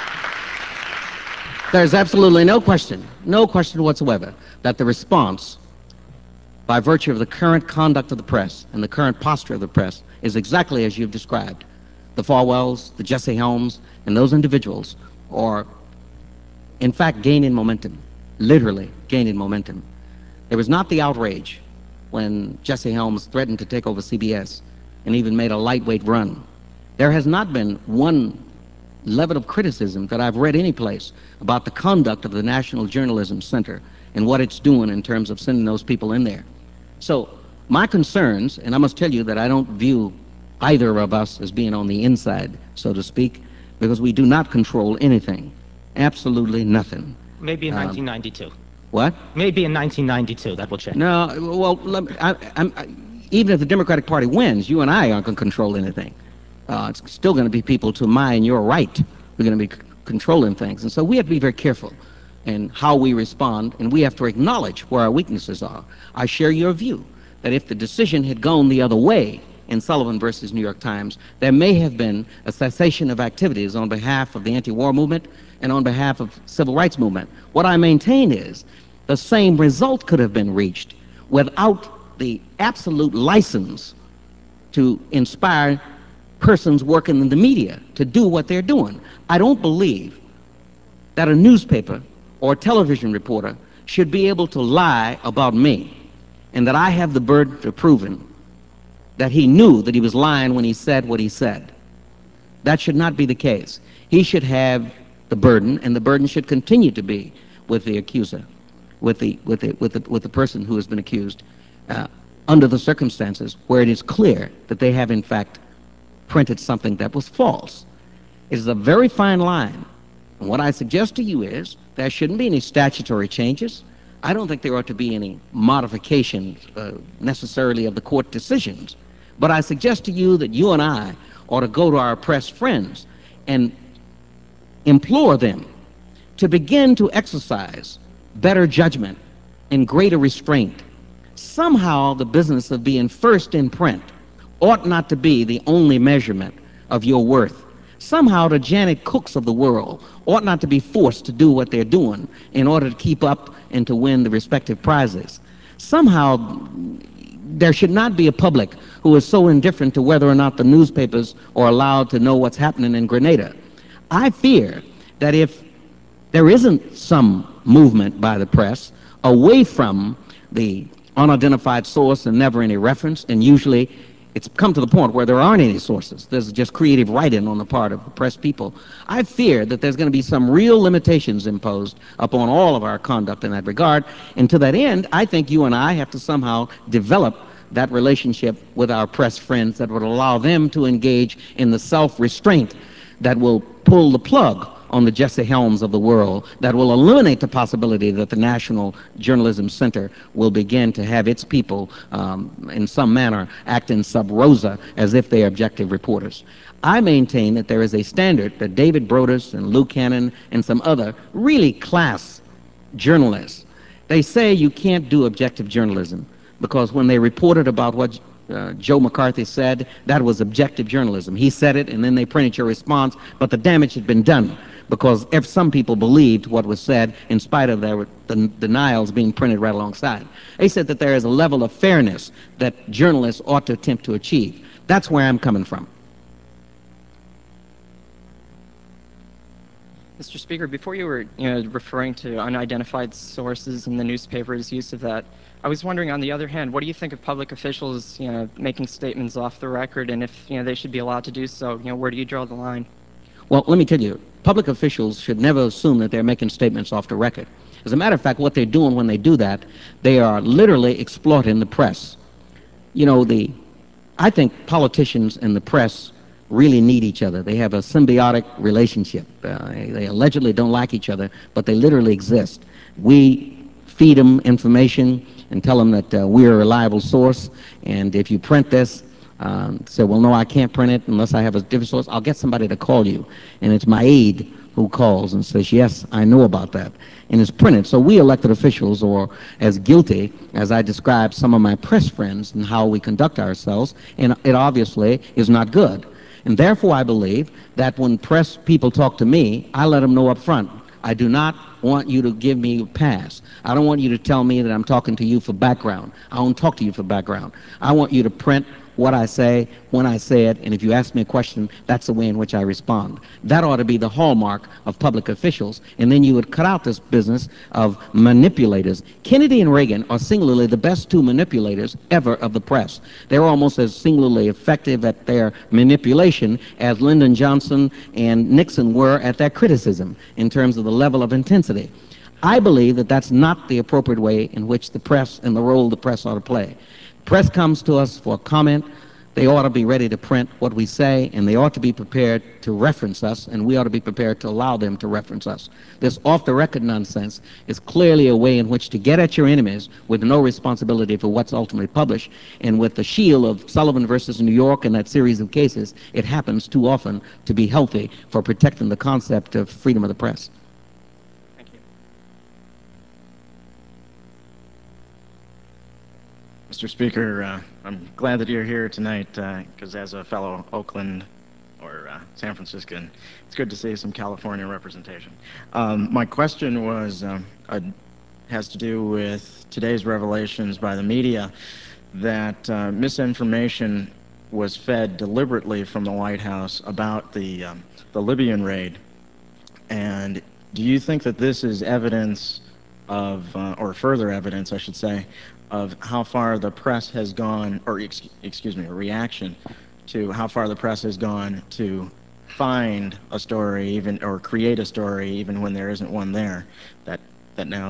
There's absolutely no question whatsoever that the response, by virtue of the current conduct of the press and the current posture of the press, is exactly as you've described. The Falwells, the Jesse Helms, and those individuals are, in fact, gaining momentum, literally gaining momentum. There was not the outrage when Jesse Helms threatened to take over CBS and even made a lightweight run. There has not been one level of criticism that I've read any place about the conduct of the National Journalism Center and what it's doing in terms of sending those people in there. So my concerns, and I must tell you that I don't view either of us as being on the inside, so to speak, because we do not control anything, absolutely nothing. Maybe in 1992. What? Maybe in 1992, that will change. No, well, even if the Democratic Party wins, you and I aren't going to control anything. It's still going to be people to my and your right who are going to be controlling things. And so we have to be very careful in how we respond, and we have to acknowledge where our weaknesses are. I share your view that if the decision had gone the other way in Sullivan versus New York Times, there may have been a cessation of activities on behalf of the anti-war movement and on behalf of civil rights movement. What I maintain is the same result could have been reached without the absolute license to inspire persons working in the media to do what they're doing. I don't believe that a newspaper or a television reporter should be able to lie about me and that I have the burden of proving that he knew that he was lying when he said what he said. That should not be the case. He should have the burden, and the burden should continue to be with the accuser, with the person who has been accused, uh, under the circumstances where it is clear that they have in fact printed something that was false. It is a very fine line. And what I suggest to you is there shouldn't be any statutory changes. I don't think there ought to be any modifications necessarily of the court decisions. But I suggest to you that you and I ought to go to our press friends and implore them to begin to exercise better judgment and greater restraint. Somehow the business of being first in print ought not to be the only measurement of your worth. Somehow the Janet Cooks of the world ought not to be forced to do what they're doing in order to keep up and to win the respective prizes. Somehow there should not be a public who is so indifferent to whether or not the newspapers are allowed to know what's happening in Grenada. I fear that if there isn't some movement by the press away from the unidentified source and never any reference, and usually it's come to the point where there aren't any sources. There's just creative writing on the part of the press people. I fear that there's going to be some real limitations imposed upon all of our conduct in that regard. And to that end, I think you and I have to somehow develop that relationship with our press friends that would allow them to engage in the self-restraint that will pull the plug on the Jesse Helms of the world, that will eliminate the possibility that the National Journalism Center will begin to have its people, in some manner, act in sub rosa as if they are objective reporters. I maintain that there is a standard that David Brodus and Lou Cannon and some other really class journalists, they say you can't do objective journalism because when they reported about what Joe McCarthy said, that was objective journalism. He said it, and then they printed your response, but the damage had been done because if some people believed what was said in spite of the denials being printed right alongside. They said that there is a level of fairness that journalists ought to attempt to achieve. That's where I'm coming from. Mr. Speaker, before you were referring to unidentified sources and the newspaper's use of that, I was wondering, on the other hand, what do you think of public officials making statements off the record, and if they should be allowed to do so? Where do you draw the line? Well, let me tell you, public officials should never assume that they're making statements off the record. As a matter of fact, what they're doing when they do that, they are literally exploiting the press. I think politicians and the press really need each other. They have a symbiotic relationship. They allegedly don't like each other, but they literally exist. We feed them information and tell them that we're a reliable source, and if you print this, say, well, no, I can't print it unless I have a different source. I'll get somebody to call you, and it's my aide who calls and says, yes, I know about that, and it's printed. So we elected officials are as guilty as I described some of my press friends and how we conduct ourselves, and it obviously is not good. And therefore, I believe that when press people talk to me, I let them know up front, I do not want you to give me a pass. I don't want you to tell me that I'm talking to you for background. I don't talk to you for background. I want you to print what I say, when I say it, and if you ask me a question, that's the way in which I respond. That ought to be the hallmark of public officials, and then you would cut out this business of manipulators. Kennedy and Reagan are singularly the best two manipulators ever of the press. They're almost as singularly effective at their manipulation as Lyndon Johnson and Nixon were at their criticism in terms of the level of intensity. I believe that that's not the appropriate way in which the press and the role the press ought to play. Press comes to us for comment. They ought to be ready to print what we say, and they ought to be prepared to reference us, and we ought to be prepared to allow them to reference us. This off-the-record nonsense is clearly a way in which to get at your enemies with no responsibility for what's ultimately published, and with the shield of Sullivan versus New York and that series of cases, it happens too often to be healthy for protecting the concept of freedom of the press. Mr. Speaker, I'm glad that you're here tonight because as a fellow Oakland or San Franciscan, it's good to see some California representation. My question was has to do with today's revelations by the media that misinformation was fed deliberately from the White House about the Libyan raid. And do you think that this is evidence of, or further evidence, I should say, of how far the press has gone, or excuse me, a reaction to how far the press has gone to find a story, even or create a story, even when there isn't one there. That now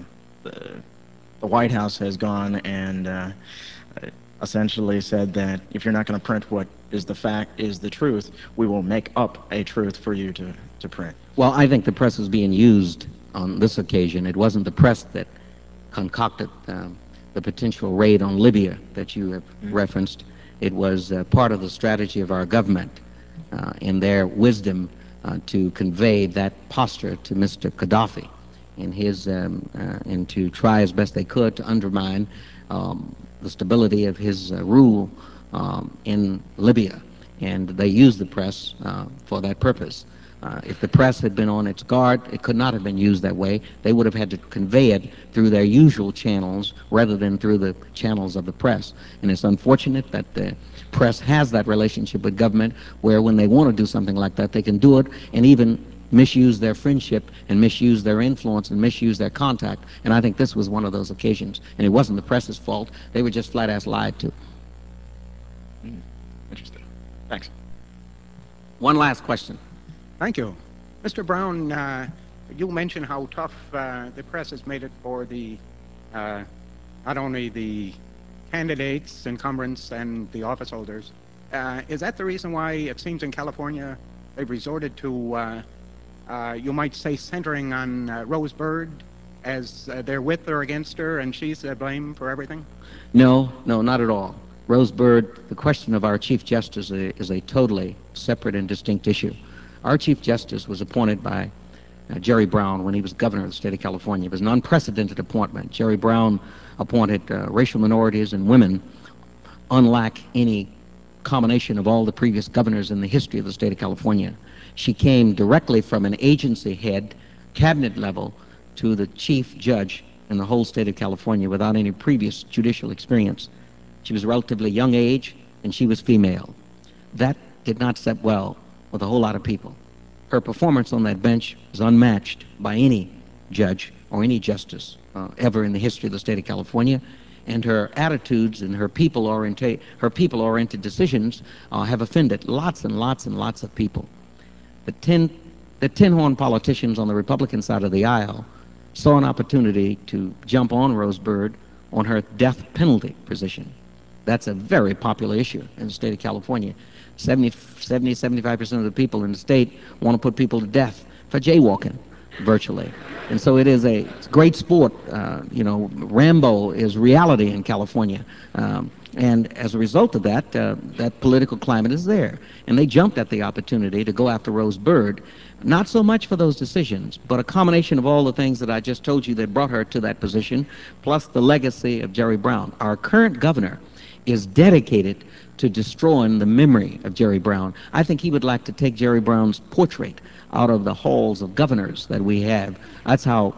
the White House has gone and essentially said that if you're not going to print what is the fact, is the truth, we will make up a truth for you to print. Well, I think the press is being used on this occasion. It wasn't the press that concocted the potential raid on Libya that you have referenced. It was part of the strategy of our government in their wisdom to convey that posture to Mr. Gaddafi in his and to try as best they could to undermine the stability of his rule in Libya. And they used the press for that purpose. If the press had been on its guard, it could not have been used that way. They would have had to convey it through their usual channels rather than through the channels of the press. And it's unfortunate that the press has that relationship with government where when they want to do something like that, they can do it and even misuse their friendship and misuse their influence and misuse their contact. And I think this was one of those occasions. And it wasn't the press's fault. They were just flat-ass lied to. Interesting. Thanks. One last question. Thank you. Mr. Brown, you mentioned how tough the press has made it for the not only the candidates, incumbents, and the office holders. Is that the reason why it seems in California they've resorted to, you might say, centering on Rose Bird as they're with or against her and she's to blame for everything? No, not at all. Rose Bird, the question of our Chief Justice is a totally separate and distinct issue. Our Chief Justice was appointed by Jerry Brown when he was governor of the state of California. It was an unprecedented appointment. Jerry Brown appointed racial minorities and women unlike any combination of all the previous governors in the history of the state of California. She came directly from an agency head, cabinet level, to the chief judge in the whole state of California without any previous judicial experience. She was a relatively young age, and she was female. That did not set well with a whole lot of people. Her performance on that bench was unmatched by any judge or any justice ever in the history of the state of California, and her attitudes and her people-oriented decisions have offended lots and lots and lots of people. The tin-horn politicians on the Republican side of the aisle saw an opportunity to jump on Rose Bird on her death penalty position. That's a very popular issue in the state of California. 75% of the people in the state want to put people to death for jaywalking, virtually. And so it's a great sport. Rambo is reality in California. And as a result of that, that political climate is there. And they jumped at the opportunity to go after Rose Bird, not so much for those decisions, but a combination of all the things that I just told you that brought her to that position, plus the legacy of Jerry Brown. Our current governor is dedicated to destroying the memory of Jerry Brown. I think he would like to take Jerry Brown's portrait out of the halls of governors that we have. That's how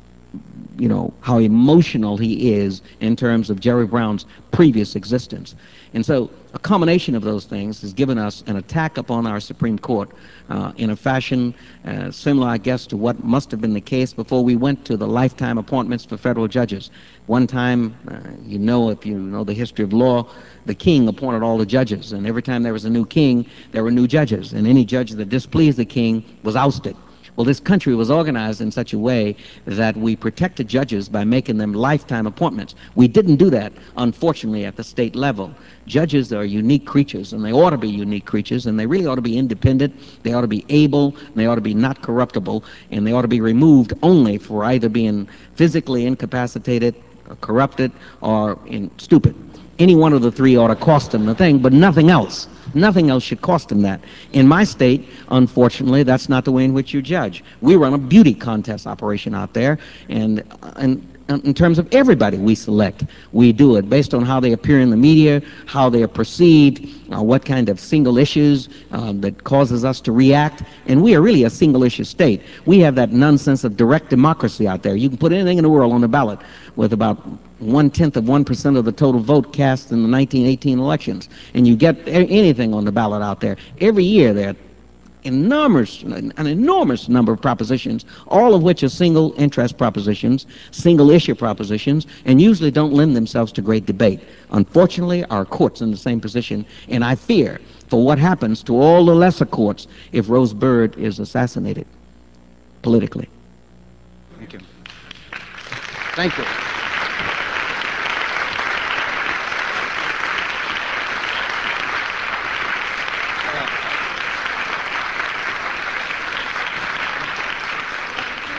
emotional he is in terms of Jerry Brown's previous existence. And so a combination of those things has given us an attack upon our Supreme Court in a fashion similar, I guess, to what must have been the case before we went to the lifetime appointments for federal judges. One time, if you know the history of law, the king appointed all the judges, and every time there was a new king, there were new judges, and any judge that displeased the king was ousted. Well, this country was organized in such a way that we protected judges by making them lifetime appointments. We didn't do that, unfortunately, at the state level. Judges are unique creatures, and they ought to be unique creatures, and they really ought to be independent. They ought to be able, and they ought to be not corruptible, and they ought to be removed only for either being physically incapacitated, or corrupted, or stupid. Any one of the three ought to cost them the thing, but nothing else. Nothing else should cost them that. In my state, unfortunately, that's not the way in which you judge. We run a beauty contest operation out there, and in terms of everybody we select, we do it based on how they appear in the media, how they are perceived, what kind of single issues that causes us to react. And we are really a single issue state. We have that nonsense of direct democracy out there. You can put anything in the world on the ballot with about 0.1% of the total vote cast in the 1918 elections, and you get anything on the ballot out there. Every year there are an enormous number of propositions, all of which are single interest propositions, single issue propositions, and usually don't lend themselves to great debate. Unfortunately, our court's in the same position, and I fear for what happens to all the lesser courts if Rose Bird is assassinated politically. Thank you. Thank you.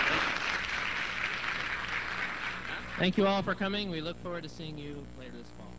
Thank you all for coming. We look forward to seeing you later this fall.